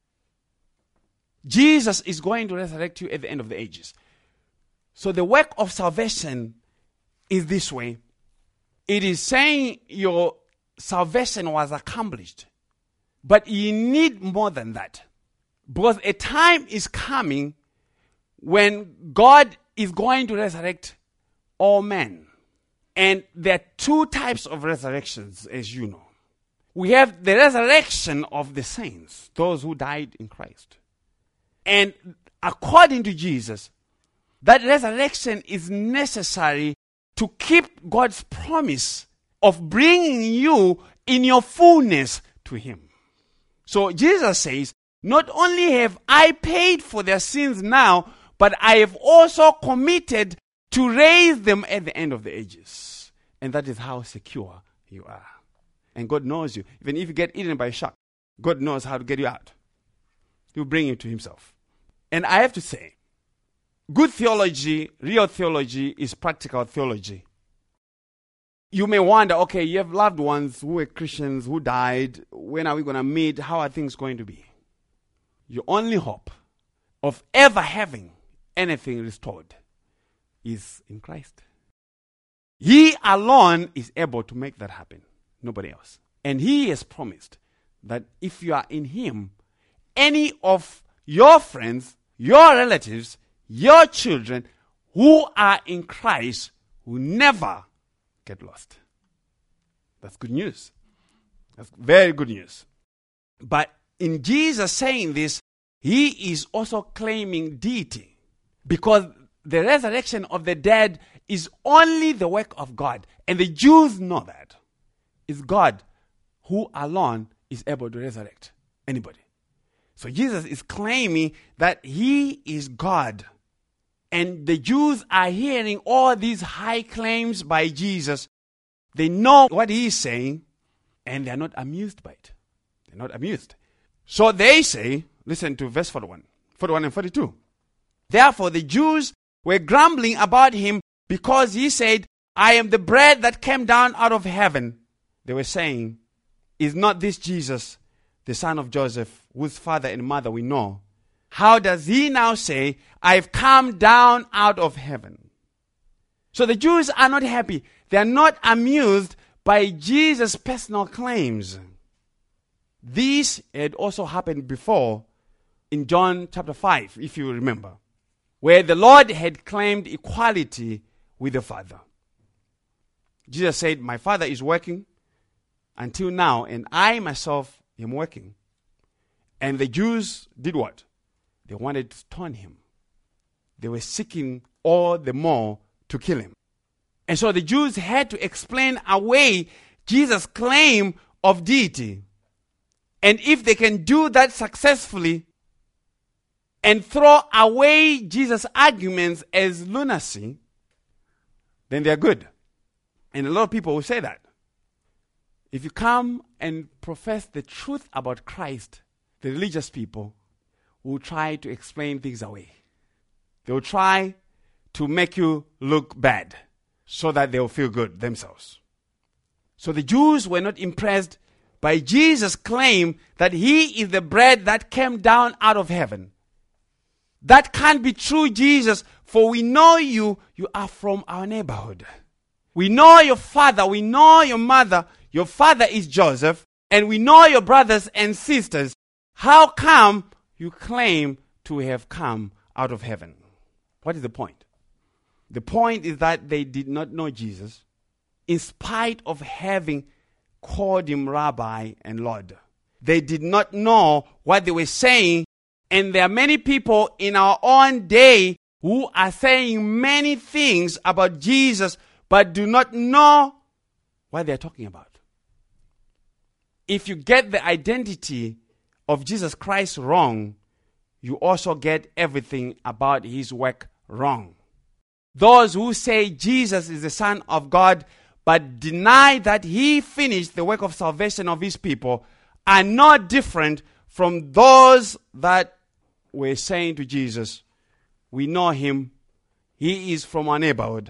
S1: Jesus is going to resurrect you at the end of the ages. So the work of salvation is this way. It is saying your salvation was accomplished. But you need more than that. Because a time is coming when God is going to resurrect all men. And there are two types of resurrections, as you know. We have the resurrection of the saints, those who died in Christ. And according to Jesus, that resurrection is necessary to keep God's promise of bringing you in your fullness to him. So Jesus says, not only have I paid for their sins now, but I have also committed to raise them at the end of the ages. And that is how secure you are. And God knows you. Even if you get eaten by a shark, God knows how to get you out. He'll bring you to himself. And I have to say, good theology, real theology, is practical theology. You may wonder, okay, you have loved ones who were Christians, who died. When are we going to meet? How are things going to be? Your only hope of ever having anything restored is in Christ. He alone is able to make that happen. Nobody else. And he has promised that if you are in him, any of your friends, your relatives, your children who are in Christ will never get lost. That's good news. That's very good news. But in Jesus saying this, he is also claiming deity, because the resurrection of the dead is only the work of God. And the Jews know that. It's God who alone is able to resurrect anybody. So Jesus is claiming that he is God. And the Jews are hearing all these high claims by Jesus. They know what he is saying, and they're not amused by it. They're not amused. So they say, listen to verse 41 and 42. Therefore the Jews were grumbling about him because he said, I am the bread that came down out of heaven. They were saying, is not this Jesus, the son of Joseph, whose father and mother we know? How does he now say, I've come down out of heaven? So the Jews are not happy. They are not amused by Jesus' personal claims. This had also happened before in John chapter 5, if you remember, where the Lord had claimed equality with the Father. Jesus said, my Father is working until now, and I myself am working. And the Jews did what? They wanted to stone him. They were seeking all the more to kill him. And so the Jews had to explain away Jesus' claim of deity. And if they can do that successfully and throw away Jesus' arguments as lunacy, then they're good. And a lot of people will say that. If you come and profess the truth about Christ, the religious people will try to explain things away. They will try to make you look bad so that they will feel good themselves. So the Jews were not impressed by Jesus' claim that he is the bread that came down out of heaven. That can't be true, Jesus, for we know you are from our neighborhood. We know your father, we know your mother. Your father is Joseph, and we know your brothers and sisters. How come you claim to have come out of heaven? What is the point? The point is that they did not know Jesus, in spite of having called him Rabbi and Lord. They did not know what they were saying, and there are many people in our own day who are saying many things about Jesus, but do not know what they're talking about. If you get the identity of Jesus Christ wrong, you also get everything about his work wrong. Those who say Jesus is the Son of God but deny that he finished the work of salvation of his people are not different from those that were saying to Jesus, we know him, he is from our neighborhood.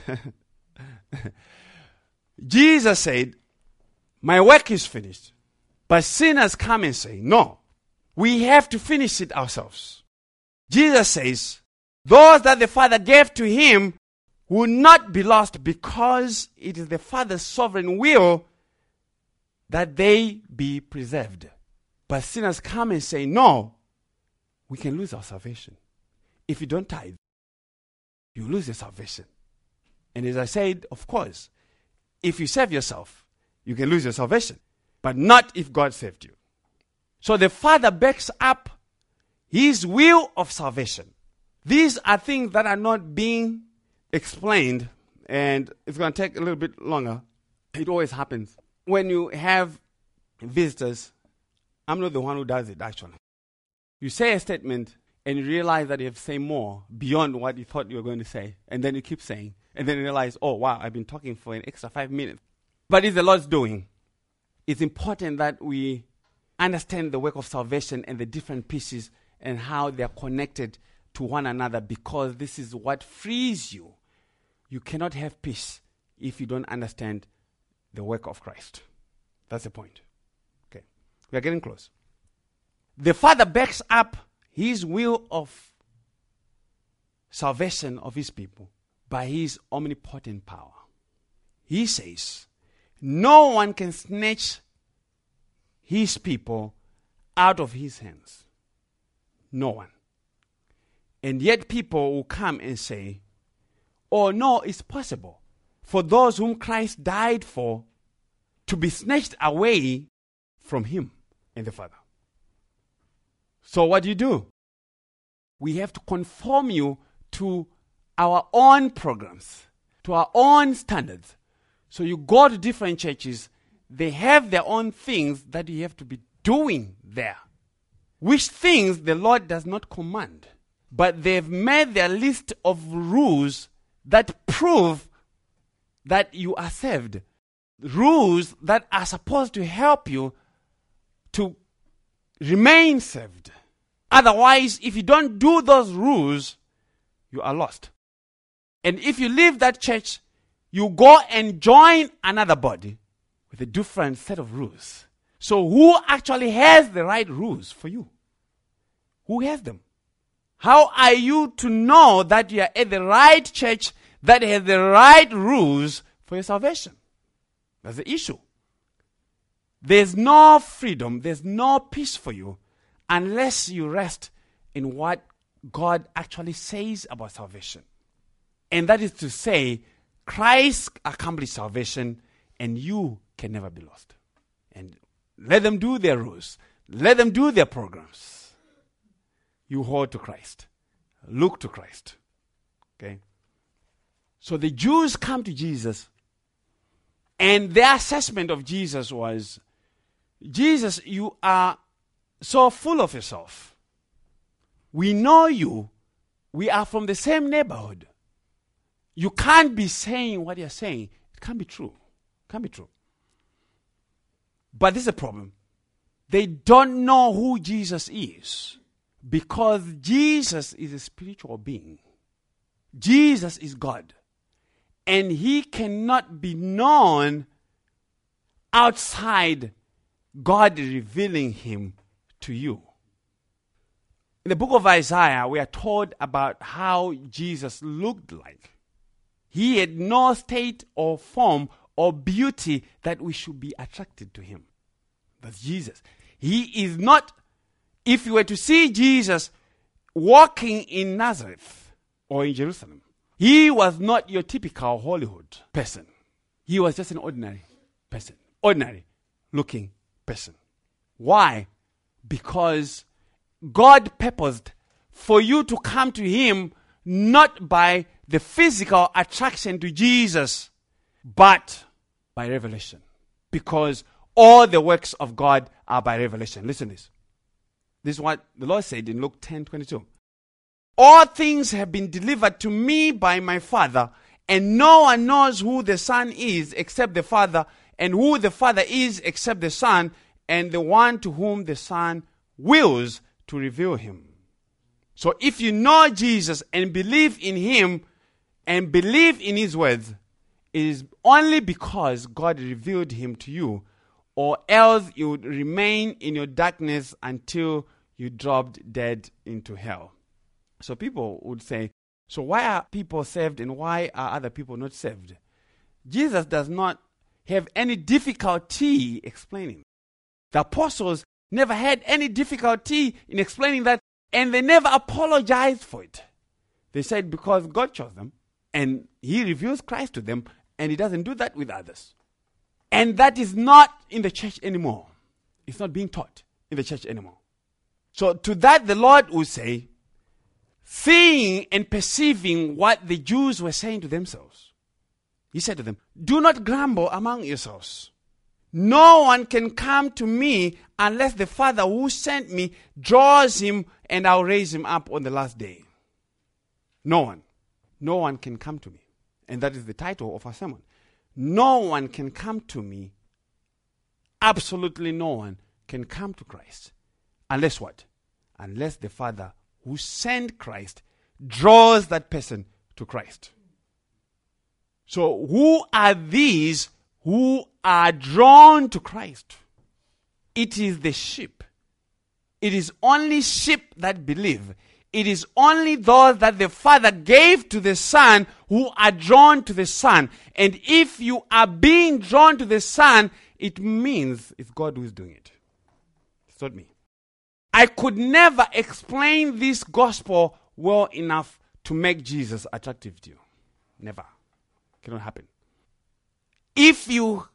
S1: Jesus said, my work is finished. But sinners come and say, no, we have to finish it ourselves. Jesus says, those that the Father gave to him will not be lost, because it is the Father's sovereign will that they be preserved. But sinners come and say, no, we can lose our salvation. If you don't tithe, you lose your salvation. And as I said, of course, if you save yourself, you can lose your salvation. But not if God saved you. So the Father backs up his will of salvation. These are things that are not being explained, and it's going to take a little bit longer. It always happens. When you have visitors, I'm not the one who does it actually. You say a statement, And you realize that you have said more beyond what you thought you were going to say. And then you keep saying. And then you realize, oh, wow, I've been talking for an extra 5 minutes. But it's the Lord's doing. It's important that we understand the work of salvation and the different pieces and how they are connected to one another, because this is what frees you. You cannot have peace if you don't understand the work of Christ. That's the point. Okay. We are getting close. The Father backs up His will of salvation of His people by His omnipotent power. He says, no one can snatch His people out of His hands. No one. And yet people will come and say, oh no, it's possible for those whom Christ died for to be snatched away from Him and the Father. So what do? We have to conform you to our own programs, to our own standards. So you go to different churches, they have their own things that you have to be doing there, which things the Lord does not command. But they've made their list of rules that prove that you are saved. Rules that are supposed to help you to remain saved. Otherwise, if you don't do those rules, you are lost. And if you leave that church, you go and join another body with a different set of rules. So who actually has the right rules for you? Who has them? How are you to know that you are at the right church that has the right rules for your salvation? That's the issue. There's no freedom, there's no peace for you unless you rest in what God actually says about salvation. And that is to say, Christ accomplished salvation and you can never be lost. And let them do their rules. Let them do their programs. You hold to Christ. Look to Christ. Okay? So the Jews come to Jesus, and their assessment of Jesus was, Jesus, you are so full of yourself. We know you. We are from the same neighborhood. You can't be saying what you're saying. It can't be true. It can't be true. But this is a problem. They don't know who Jesus is, because Jesus is a spiritual being. Jesus is God. And He cannot be known outside God revealing Him to you. In the book of Isaiah, we are told about how Jesus looked like. He had no state or form or beauty that we should be attracted to Him. That's Jesus. He is not, if you were to see Jesus walking in Nazareth or in Jerusalem, He was not your typical Hollywood person. He was just an ordinary person. Ordinary looking person. Why? Because God purposed for you to come to Him not by the physical attraction to Jesus, but by revelation. Because all the works of God are by revelation. Listen to this. This is what the Lord said in Luke 10:22. All things have been delivered to me by my Father, and no one knows who the Son is except the Father, and who the Father is except the Son, and the one to whom the Son wills to reveal Him. So if you know Jesus and believe in Him and believe in His words, it is only because God revealed Him to you, or else you would remain in your darkness until you dropped dead into hell. So people would say, so why are people saved and why are other people not saved? Jesus does not have any difficulty explaining. The apostles never had any difficulty in explaining that, and they never apologized for it. They said because God chose them and He reveals Christ to them, and He doesn't do that with others. And that is not in the church anymore. It's not being taught in the church anymore. So to that the Lord will say, seeing and perceiving what the Jews were saying to themselves, He said to them, do not grumble among yourselves. No one can come to me unless the Father who sent me draws him, and I'll raise him up on the last day. No one. No one can come to me. And that is the title of our sermon. No one can come to me. Absolutely no one can come to Christ. Unless what? Unless the Father who sent Christ draws that person to Christ. So who are these who are drawn to Christ? It is the sheep. It is only sheep that believe. It is only those that the Father gave to the Son who are drawn to the Son. And if you are being drawn to the Son, it means it's God who is doing it. It's not me. I could never explain this gospel well enough to make Jesus attractive to you. Never. It cannot happen. If you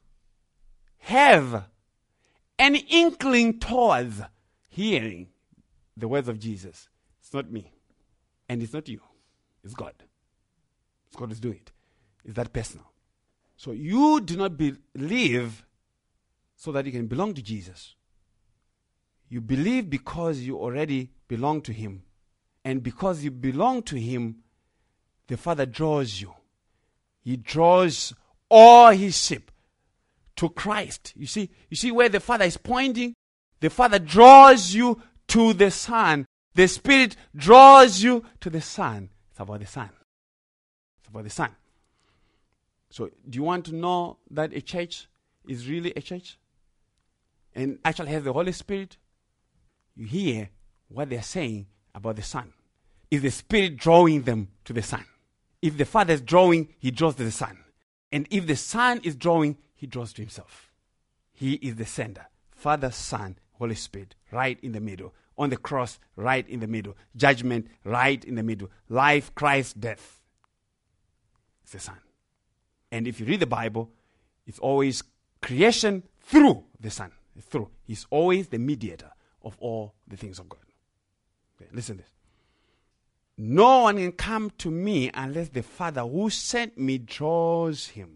S1: have an inkling towards hearing the words of Jesus, it's not me. And it's not you. It's God. It's God who's doing it. It's that personal. So you do not believe so that you can belong to Jesus. You believe because you already belong to Him. And because you belong to Him, the Father draws you. He draws all His sheep to Christ. You see where the Father is pointing? The Father draws you to the Son. The Spirit draws you to the Son. It's about the Son. It's about the Son. So, do you want to know that a church is really a church and actually has the Holy Spirit? You hear what they're saying about the Son. Is the Spirit drawing them to the Son? If the Father is drawing, He draws to the Son. And if the Son is drawing, He draws to Himself. He is the sender. Father, Son, Holy Spirit, right in the middle. On the cross, right in the middle. Judgment, right in the middle. Life, Christ, death. It's the Son. And if you read the Bible, it's always creation through the Son. It's through. He's always the mediator of all the things of God. Okay, listen to this. No one can come to me unless the Father who sent me draws him.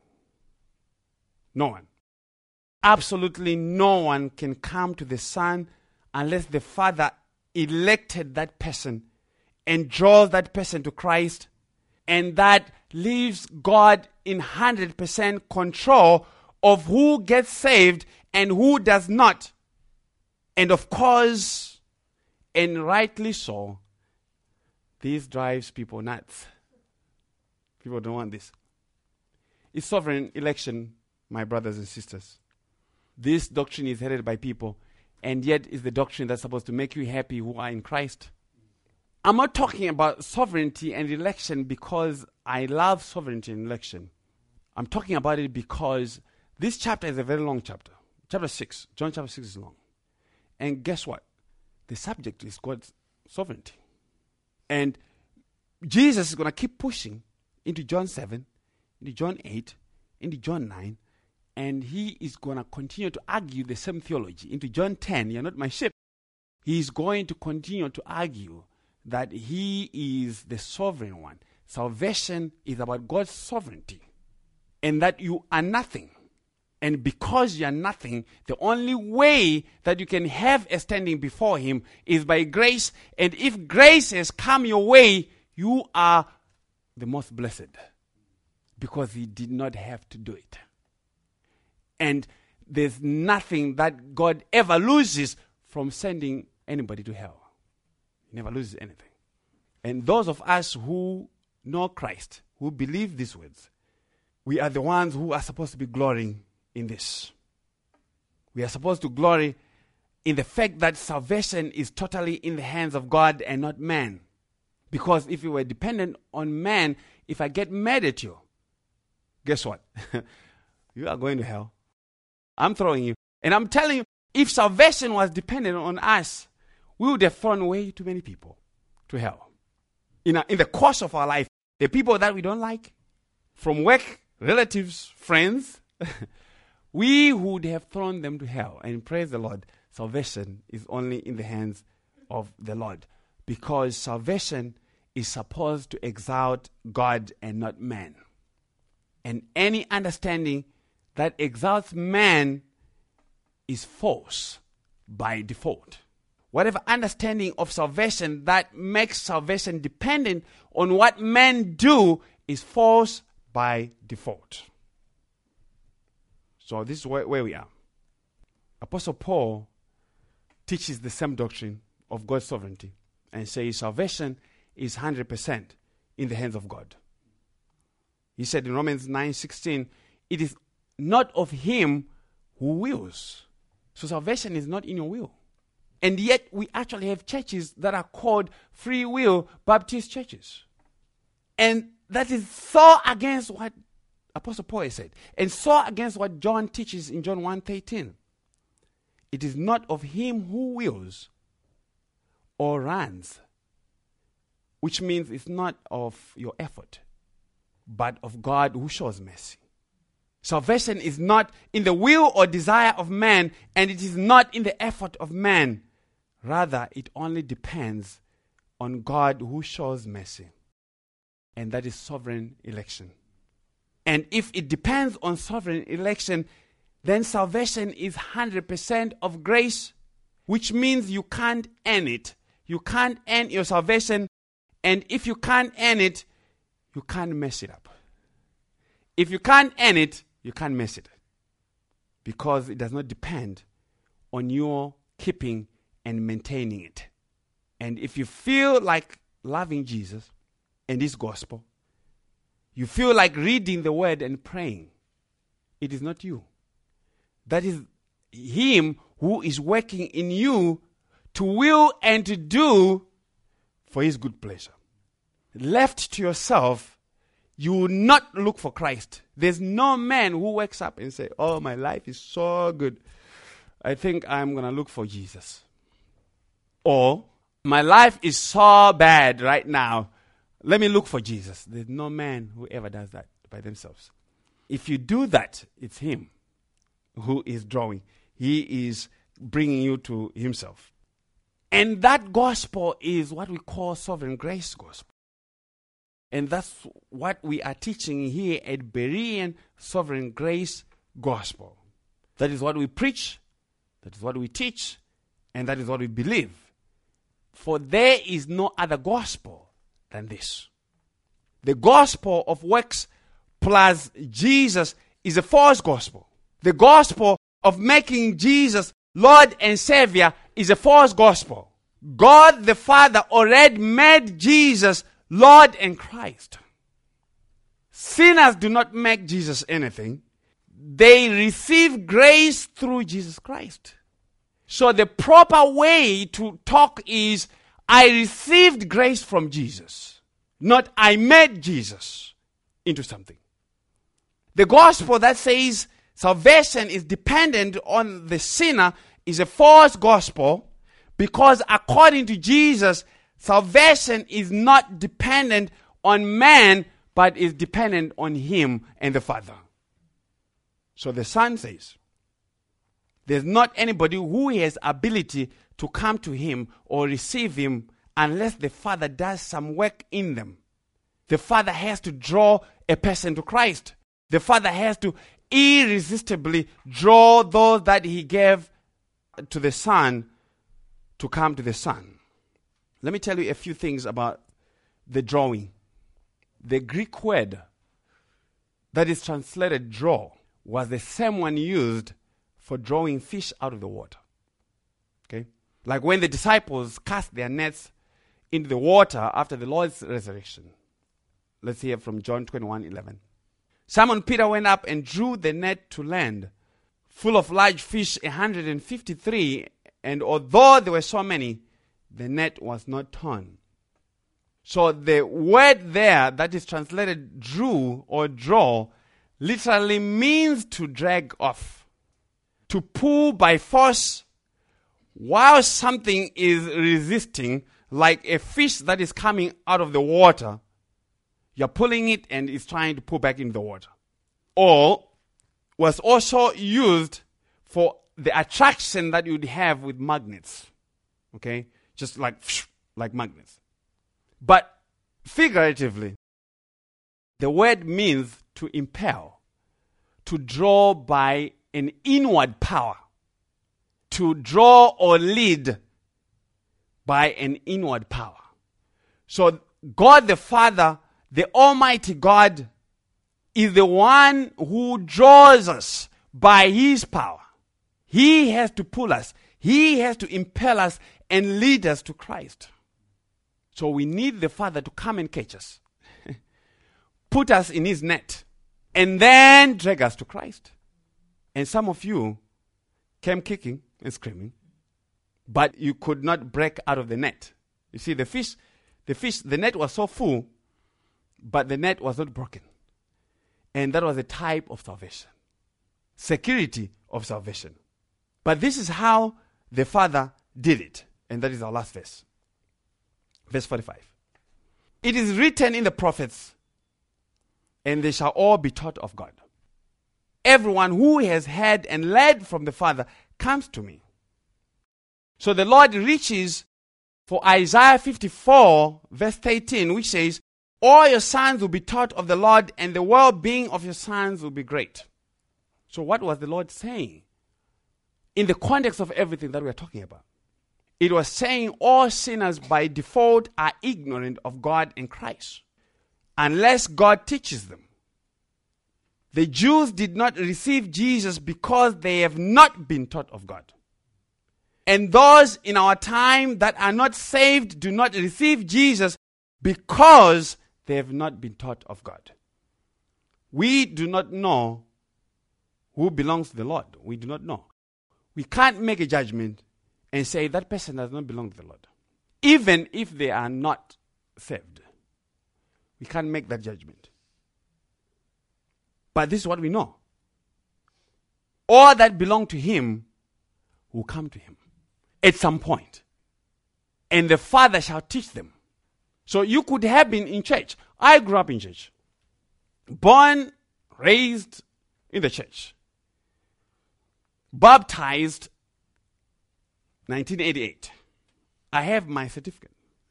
S1: No one. Absolutely no one can come to the Son unless the Father elected that person and draws that person to Christ, and that leaves God in 100% control of who gets saved and who does not. And of course, and rightly so, this drives people nuts. People don't want this. It's sovereign election, my brothers and sisters. This doctrine is headed by people, and yet is the doctrine that's supposed to make you happy who are in Christ. I'm not talking about sovereignty and election because I love sovereignty and election. I'm talking about it because this chapter is a very long chapter. Chapter 6. John chapter 6 is long. And guess what? The subject is God's sovereignty. And Jesus is going to keep pushing into John 7, into John 8, into John 9, and He is going to continue to argue the same theology. Into John 10, you're not my sheep. He is going to continue to argue that He is the sovereign one. Salvation is about God's sovereignty, and that you are nothing. And because you are nothing, the only way that you can have a standing before Him is by grace. And if grace has come your way, you are the most blessed. Because He did not have to do it. And there's nothing that God ever loses from sending anybody to hell. He never loses anything. And those of us who know Christ, who believe these words, we are the ones who are supposed to be glorying in this. We are supposed to glory in the fact that salvation is totally in the hands of God and not man. Because if you were dependent on man, if I get mad at you, guess what? You are going to hell. I'm throwing you. And I'm telling you, if salvation was dependent on us, we would have thrown way too many people to hell. In the course of our life, the people that we don't like, from work, relatives, friends, we would have thrown them to hell. And praise the Lord, salvation is only in the hands of the Lord. Because salvation is supposed to exalt God and not man. And any understanding that exalts man is false by default. Whatever understanding of salvation that makes salvation dependent on what men do is false by default. So this is where we are. Apostle Paul teaches the same doctrine of God's sovereignty and says salvation is 100% in the hands of God. He said in Romans 9:16, it is not of him who wills. So salvation is not in your will. And yet we actually have churches that are called free will Baptist churches. And that is so against what Apostle Paul said. And so against what John teaches in John 1:13. It is not of him who wills or runs, which means it's not of your effort, but of God who shows mercy. Salvation is not in the will or desire of man, and it is not in the effort of man. Rather, it only depends on God who shows mercy. And that is sovereign election. And if it depends on sovereign election, then salvation is 100% of grace, which means you can't earn it. You can't earn your salvation. And if you can't earn it, you can't mess it up. If you can't earn it, you can't mess it. Because it does not depend on your keeping and maintaining it. And if you feel like loving Jesus and his gospel, you feel like reading the word and praying, it is not you. That is him who is working in you to will and to do for his good pleasure. Left to yourself, you will not look for Christ. There's no man who wakes up and says, oh, my life is so good, I think I'm going to look for Jesus. Or, my life is so bad right now, let me look for Jesus. There's no man who ever does that by themselves. If you do that, it's him who is drawing. He is bringing you to himself. And that gospel is what we call sovereign grace gospel. And that's what we are teaching here at Berean Sovereign Grace Gospel. That is what we preach, that is what we teach, and that is what we believe. For there is no other gospel than this. The gospel of works plus Jesus is a false gospel. The gospel of making Jesus Lord and Savior is a false gospel. God the Father already made Jesus Lord and Christ. Sinners do not make Jesus anything. They receive grace through Jesus Christ. So the proper way to talk is, I received grace from Jesus, not I made Jesus into something. The gospel that says salvation is dependent on the sinner is a false gospel, because according to Jesus, salvation is not dependent on man, but is dependent on him and the Father. So the Son says, there's not anybody who has ability to come to him or receive him unless the Father does some work in them. The Father has to draw a person to Christ. The Father has to irresistibly draw those that he gave to the Son to come to the Son. Let me tell you a few things about the drawing. The Greek word that is translated draw was the same one used for drawing fish out of the water. Okay? Like when the disciples cast their nets into the water after the Lord's resurrection. Let's hear from John 21:11. Simon Peter went up and drew the net to land, full of large fish, 153, and although there were so many, the net was not torn. So the word there that is translated drew or draw literally means to drag off, to pull by force while something is resisting, like a fish that is coming out of the water. You're pulling it and it's trying to pull back into the water. Or was also used for the attraction that you'd have with magnets. Okay? Just like magnets. But figuratively, the word means to impel, to draw by an inward power. To draw or lead by an inward power. So God the Father, the Almighty God, is the one who draws us by His power. He has to pull us. He has to impel us and lead us to Christ. So we need the Father to come and catch us, put us in His net, and then drag us to Christ. And some of you came kicking and screaming, but you could not break out of the net. You see, the net was so full, but the net was not broken. And that was a type of salvation. Security of salvation. But this is how the Father did it. And that is our last verse. Verse 45. It is written in the prophets, and they shall all be taught of God. Everyone who has heard and learned from the Father comes to me. So the Lord reaches for Isaiah 54, verse 13, which says, all your sons will be taught of the Lord, and the well-being of your sons will be great. So what was the Lord saying? In the context of everything that we are talking about. It was saying all sinners by default are ignorant of God and Christ, unless God teaches them. The Jews did not receive Jesus because they have not been taught of God. And those in our time that are not saved do not receive Jesus because they have not been taught of God. We do not know who belongs to the Lord. We do not know. We can't make a judgment and say that person does not belong to the Lord. Even if they are not saved. We can't make that judgment. But this is what we know. All that belong to Him will come to Him at some point. And the Father shall teach them. So you could have been in church. I grew up in church. Born, raised in the church. Baptized 1988. I have my certificate.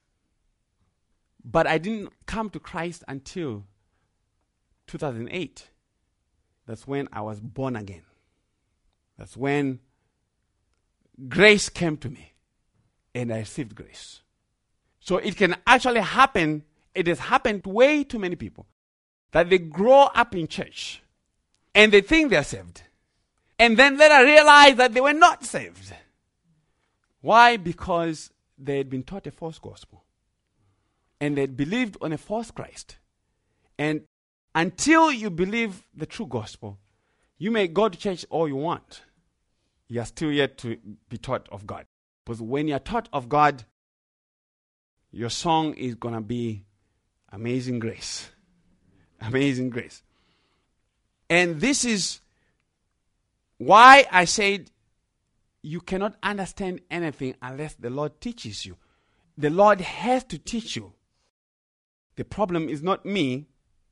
S1: But I didn't come to Christ until 2008. That's when I was born again. That's when grace came to me. And I received grace. So it can actually happen. It has happened to way too many people. That they grow up in church. And they think they're saved. And then later realize that they were not saved. Why? Because they had been taught a false gospel. And they had believed on a false Christ. And until you believe the true gospel, you may go to church all you want. You are still yet to be taught of God. Because when you are taught of God, your song is going to be Amazing Grace. Amazing Grace. And this is why I said you cannot understand anything unless the Lord teaches you. The Lord has to teach you. The problem is not me.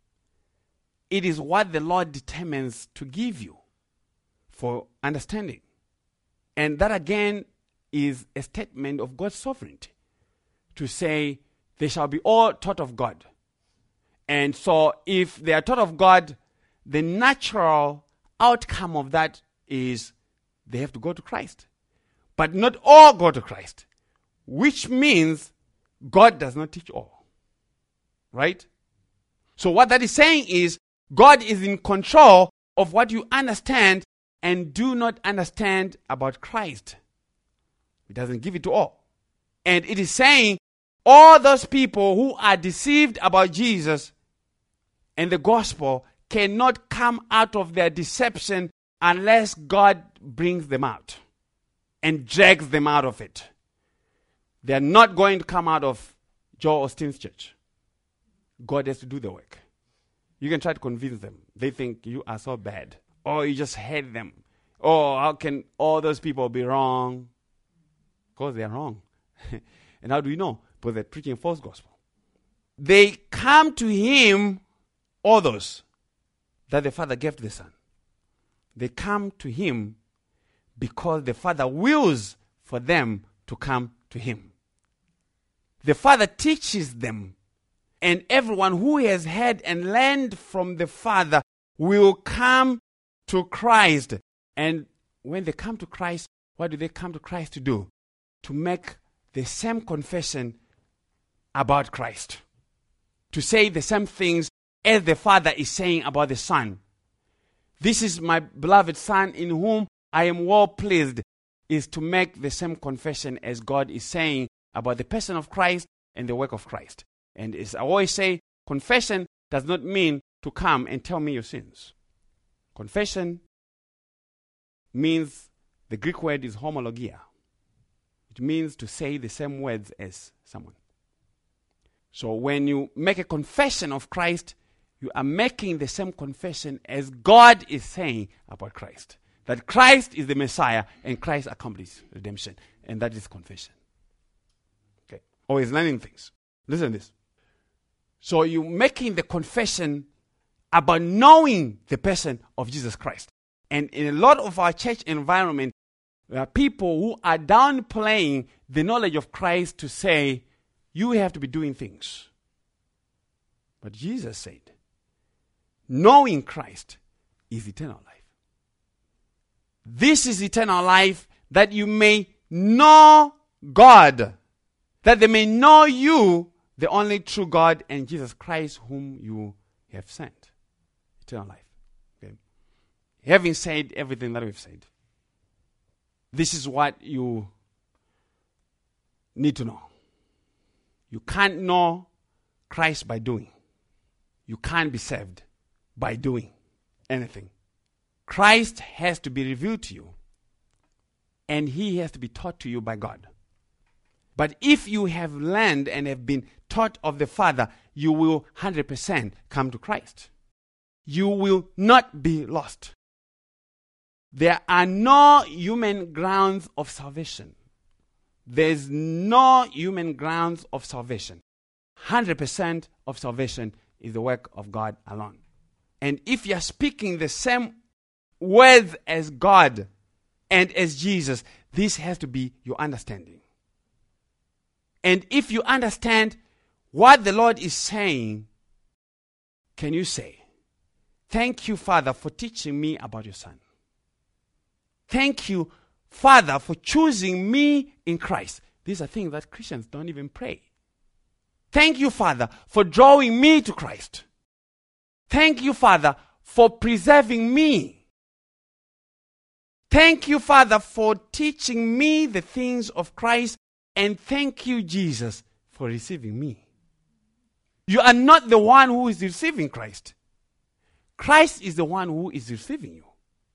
S1: It is what the Lord determines to give you for understanding. And that again is a statement of God's sovereignty. To say, they shall be all taught of God. And so if they are taught of God, the natural outcome of that is they have to go to Christ. But not all go to Christ. Which means God does not teach all. Right? So what that is saying is God is in control of what you understand and do not understand about Christ. He doesn't give it to all. And it is saying all those people who are deceived about Jesus and the gospel cannot come out of their deception unless God brings them out and drags them out of it. They are not going to come out of Joel Osteen's church. God has to do the work. You can try to convince them. They think you are so bad. Or you just hate them. Oh, how can all those people be wrong? Because they are wrong. And how do we know? Because they're preaching false gospel. They come to Him, all those that the Father gave to the Son. They come to Him because the Father wills for them to come to Him. The Father teaches them, and everyone who has heard and learned from the Father will come to Christ. And when they come to Christ, what do they come to Christ to do? To make the same confession about Christ. To say the same things as the Father is saying about the Son. This is my beloved Son in whom I am well pleased, is to make the same confession as God is saying about the person of Christ and the work of Christ. And as I always say, confession does not mean to come and tell me your sins. Confession means, the Greek word is homologia. It means to say the same words as someone. So when you make a confession of Christ, you are making the same confession as God is saying about Christ. That Christ is the Messiah and Christ accomplished redemption. And that is confession. Okay. Always learning things. Listen to this. So you're making the confession about knowing the person of Jesus Christ. And in a lot of our church environment, there are people who are downplaying the knowledge of Christ to say, you have to be doing things. But Jesus said, knowing Christ is eternal life. This is eternal life, that you may know God, that they may know you, the only true God, and Jesus Christ whom you have sent. Eternal life. Okay. Having said everything that we've said, this is what you need to know. You can't know Christ by doing. You can't be saved by doing anything. Christ has to be revealed to you, and he has to be taught to you by God. But if you have learned and have been taught of the Father, you will 100% come to Christ. You will not be lost. There are no human grounds of salvation. There's no human grounds of salvation. 100% of salvation is the work of God alone. And if you're speaking the same words as God and as Jesus, this has to be your understanding. And if you understand what the Lord is saying, can you say, thank you, Father, for teaching me about your Son. Thank you, Father, for choosing me in Christ. These are things that Christians don't even pray. Thank you, Father, for drawing me to Christ. Thank you, Father, for preserving me. Thank you, Father, for teaching me the things of Christ. And thank you, Jesus, for receiving me. You are not the one who is receiving Christ. Christ is the one who is receiving you.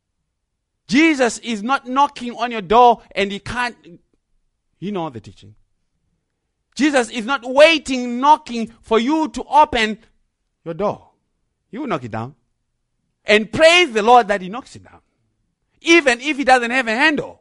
S1: Jesus is not knocking on your door and he can't. You know the teaching. Jesus is not waiting, knocking for you to open your door. He will knock it down. And praise the Lord that he knocks it down. Even if he doesn't have a handle.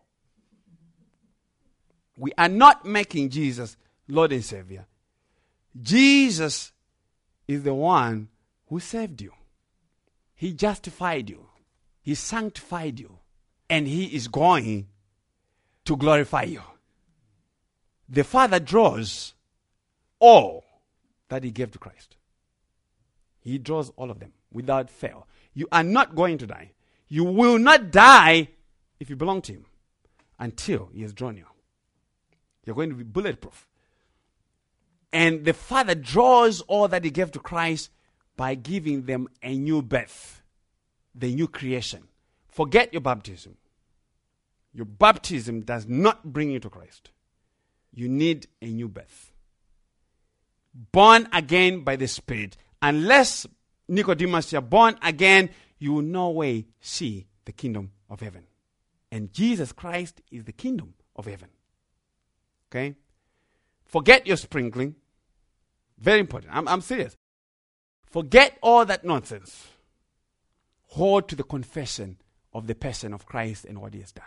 S1: We are not making Jesus Lord and Savior. Jesus is the one who saved you. He justified you. He sanctified you. And he is going to glorify you. The Father draws all that he gave to Christ. He draws all of them without fail. You are not going to die. You will not die if you belong to him until he has drawn you. You're going to be bulletproof. And the Father draws all that he gave to Christ by giving them a new birth, the new creation. Forget your baptism. Your baptism does not bring you to Christ. You need a new birth. Born again by the Spirit. Unless, Nicodemus, you're born again, you will no way see the kingdom of heaven. And Jesus Christ is the kingdom of heaven. Okay? Forget your sprinkling. Very important. I'm serious. Forget all that nonsense. Hold to the confession of the person of Christ and what he has done.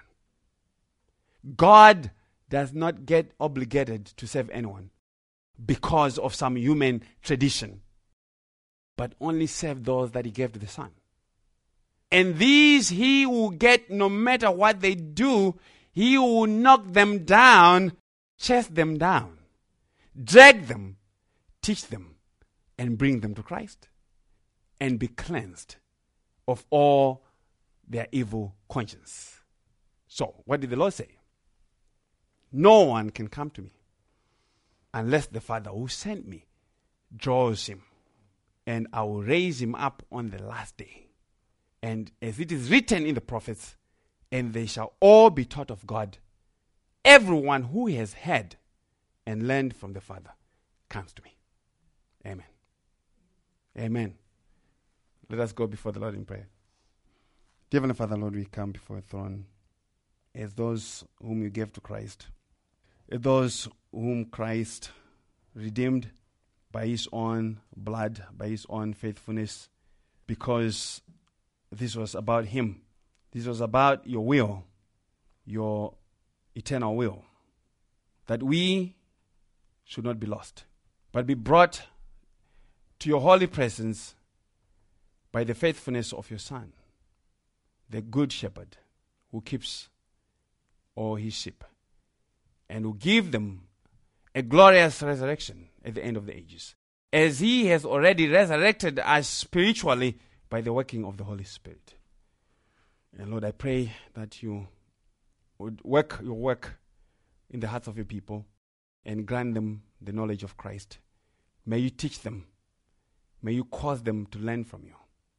S1: God does not get obligated to save anyone because of some human tradition, but only save those that he gave to the Son. And these he will get no matter what they do. He will knock them down, chase them down, drag them, teach them, and bring them to Christ and be cleansed of all their evil conscience. So, what did the Lord say? No one can come to me unless the Father who sent me draws him, and I will raise him up on the last day. And as it is written in the prophets, and they shall all be taught of God. Everyone who has heard and learned from the Father comes to me. Amen. Amen. Let us go before the Lord in prayer. Dear Heavenly Father, Lord, we come before your throne as those whom you gave to Christ, as those whom Christ redeemed by his own blood, by his own faithfulness, because this was about him. This was about your will, your eternal will, that we should not be lost, but be brought to your holy presence by the faithfulness of your Son, the good shepherd who keeps all his sheep and who give them a glorious resurrection at the end of the ages, as he has already resurrected us spiritually by the working of the Holy Spirit. And Lord, I pray that you would work your work in the hearts of your people and grant them the knowledge of Christ. May you teach them. May you cause them to learn from you.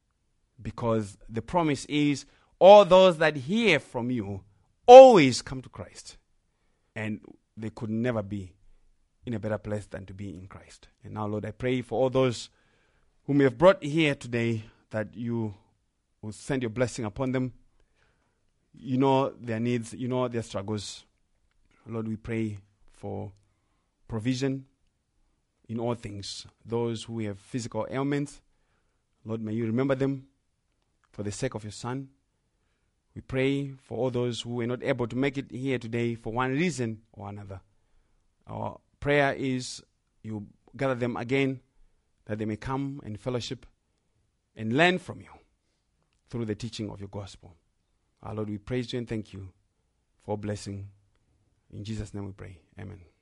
S1: Because the promise is all those that hear from you always come to Christ. And they could never be in a better place than to be in Christ. And now, Lord, I pray for all those whom you have brought here today, that you will send your blessing upon them. You know their needs, you know their struggles. Lord, we pray for provision in all things. Those who have physical ailments, Lord, may you remember them for the sake of your Son. We pray for all those who were not able to make it here today for one reason or another. Our prayer is you gather them again, that they may come and fellowship and learn from you through the teaching of your gospel. Our Lord, we praise you and thank you for blessing. In Jesus' name we pray. Amen.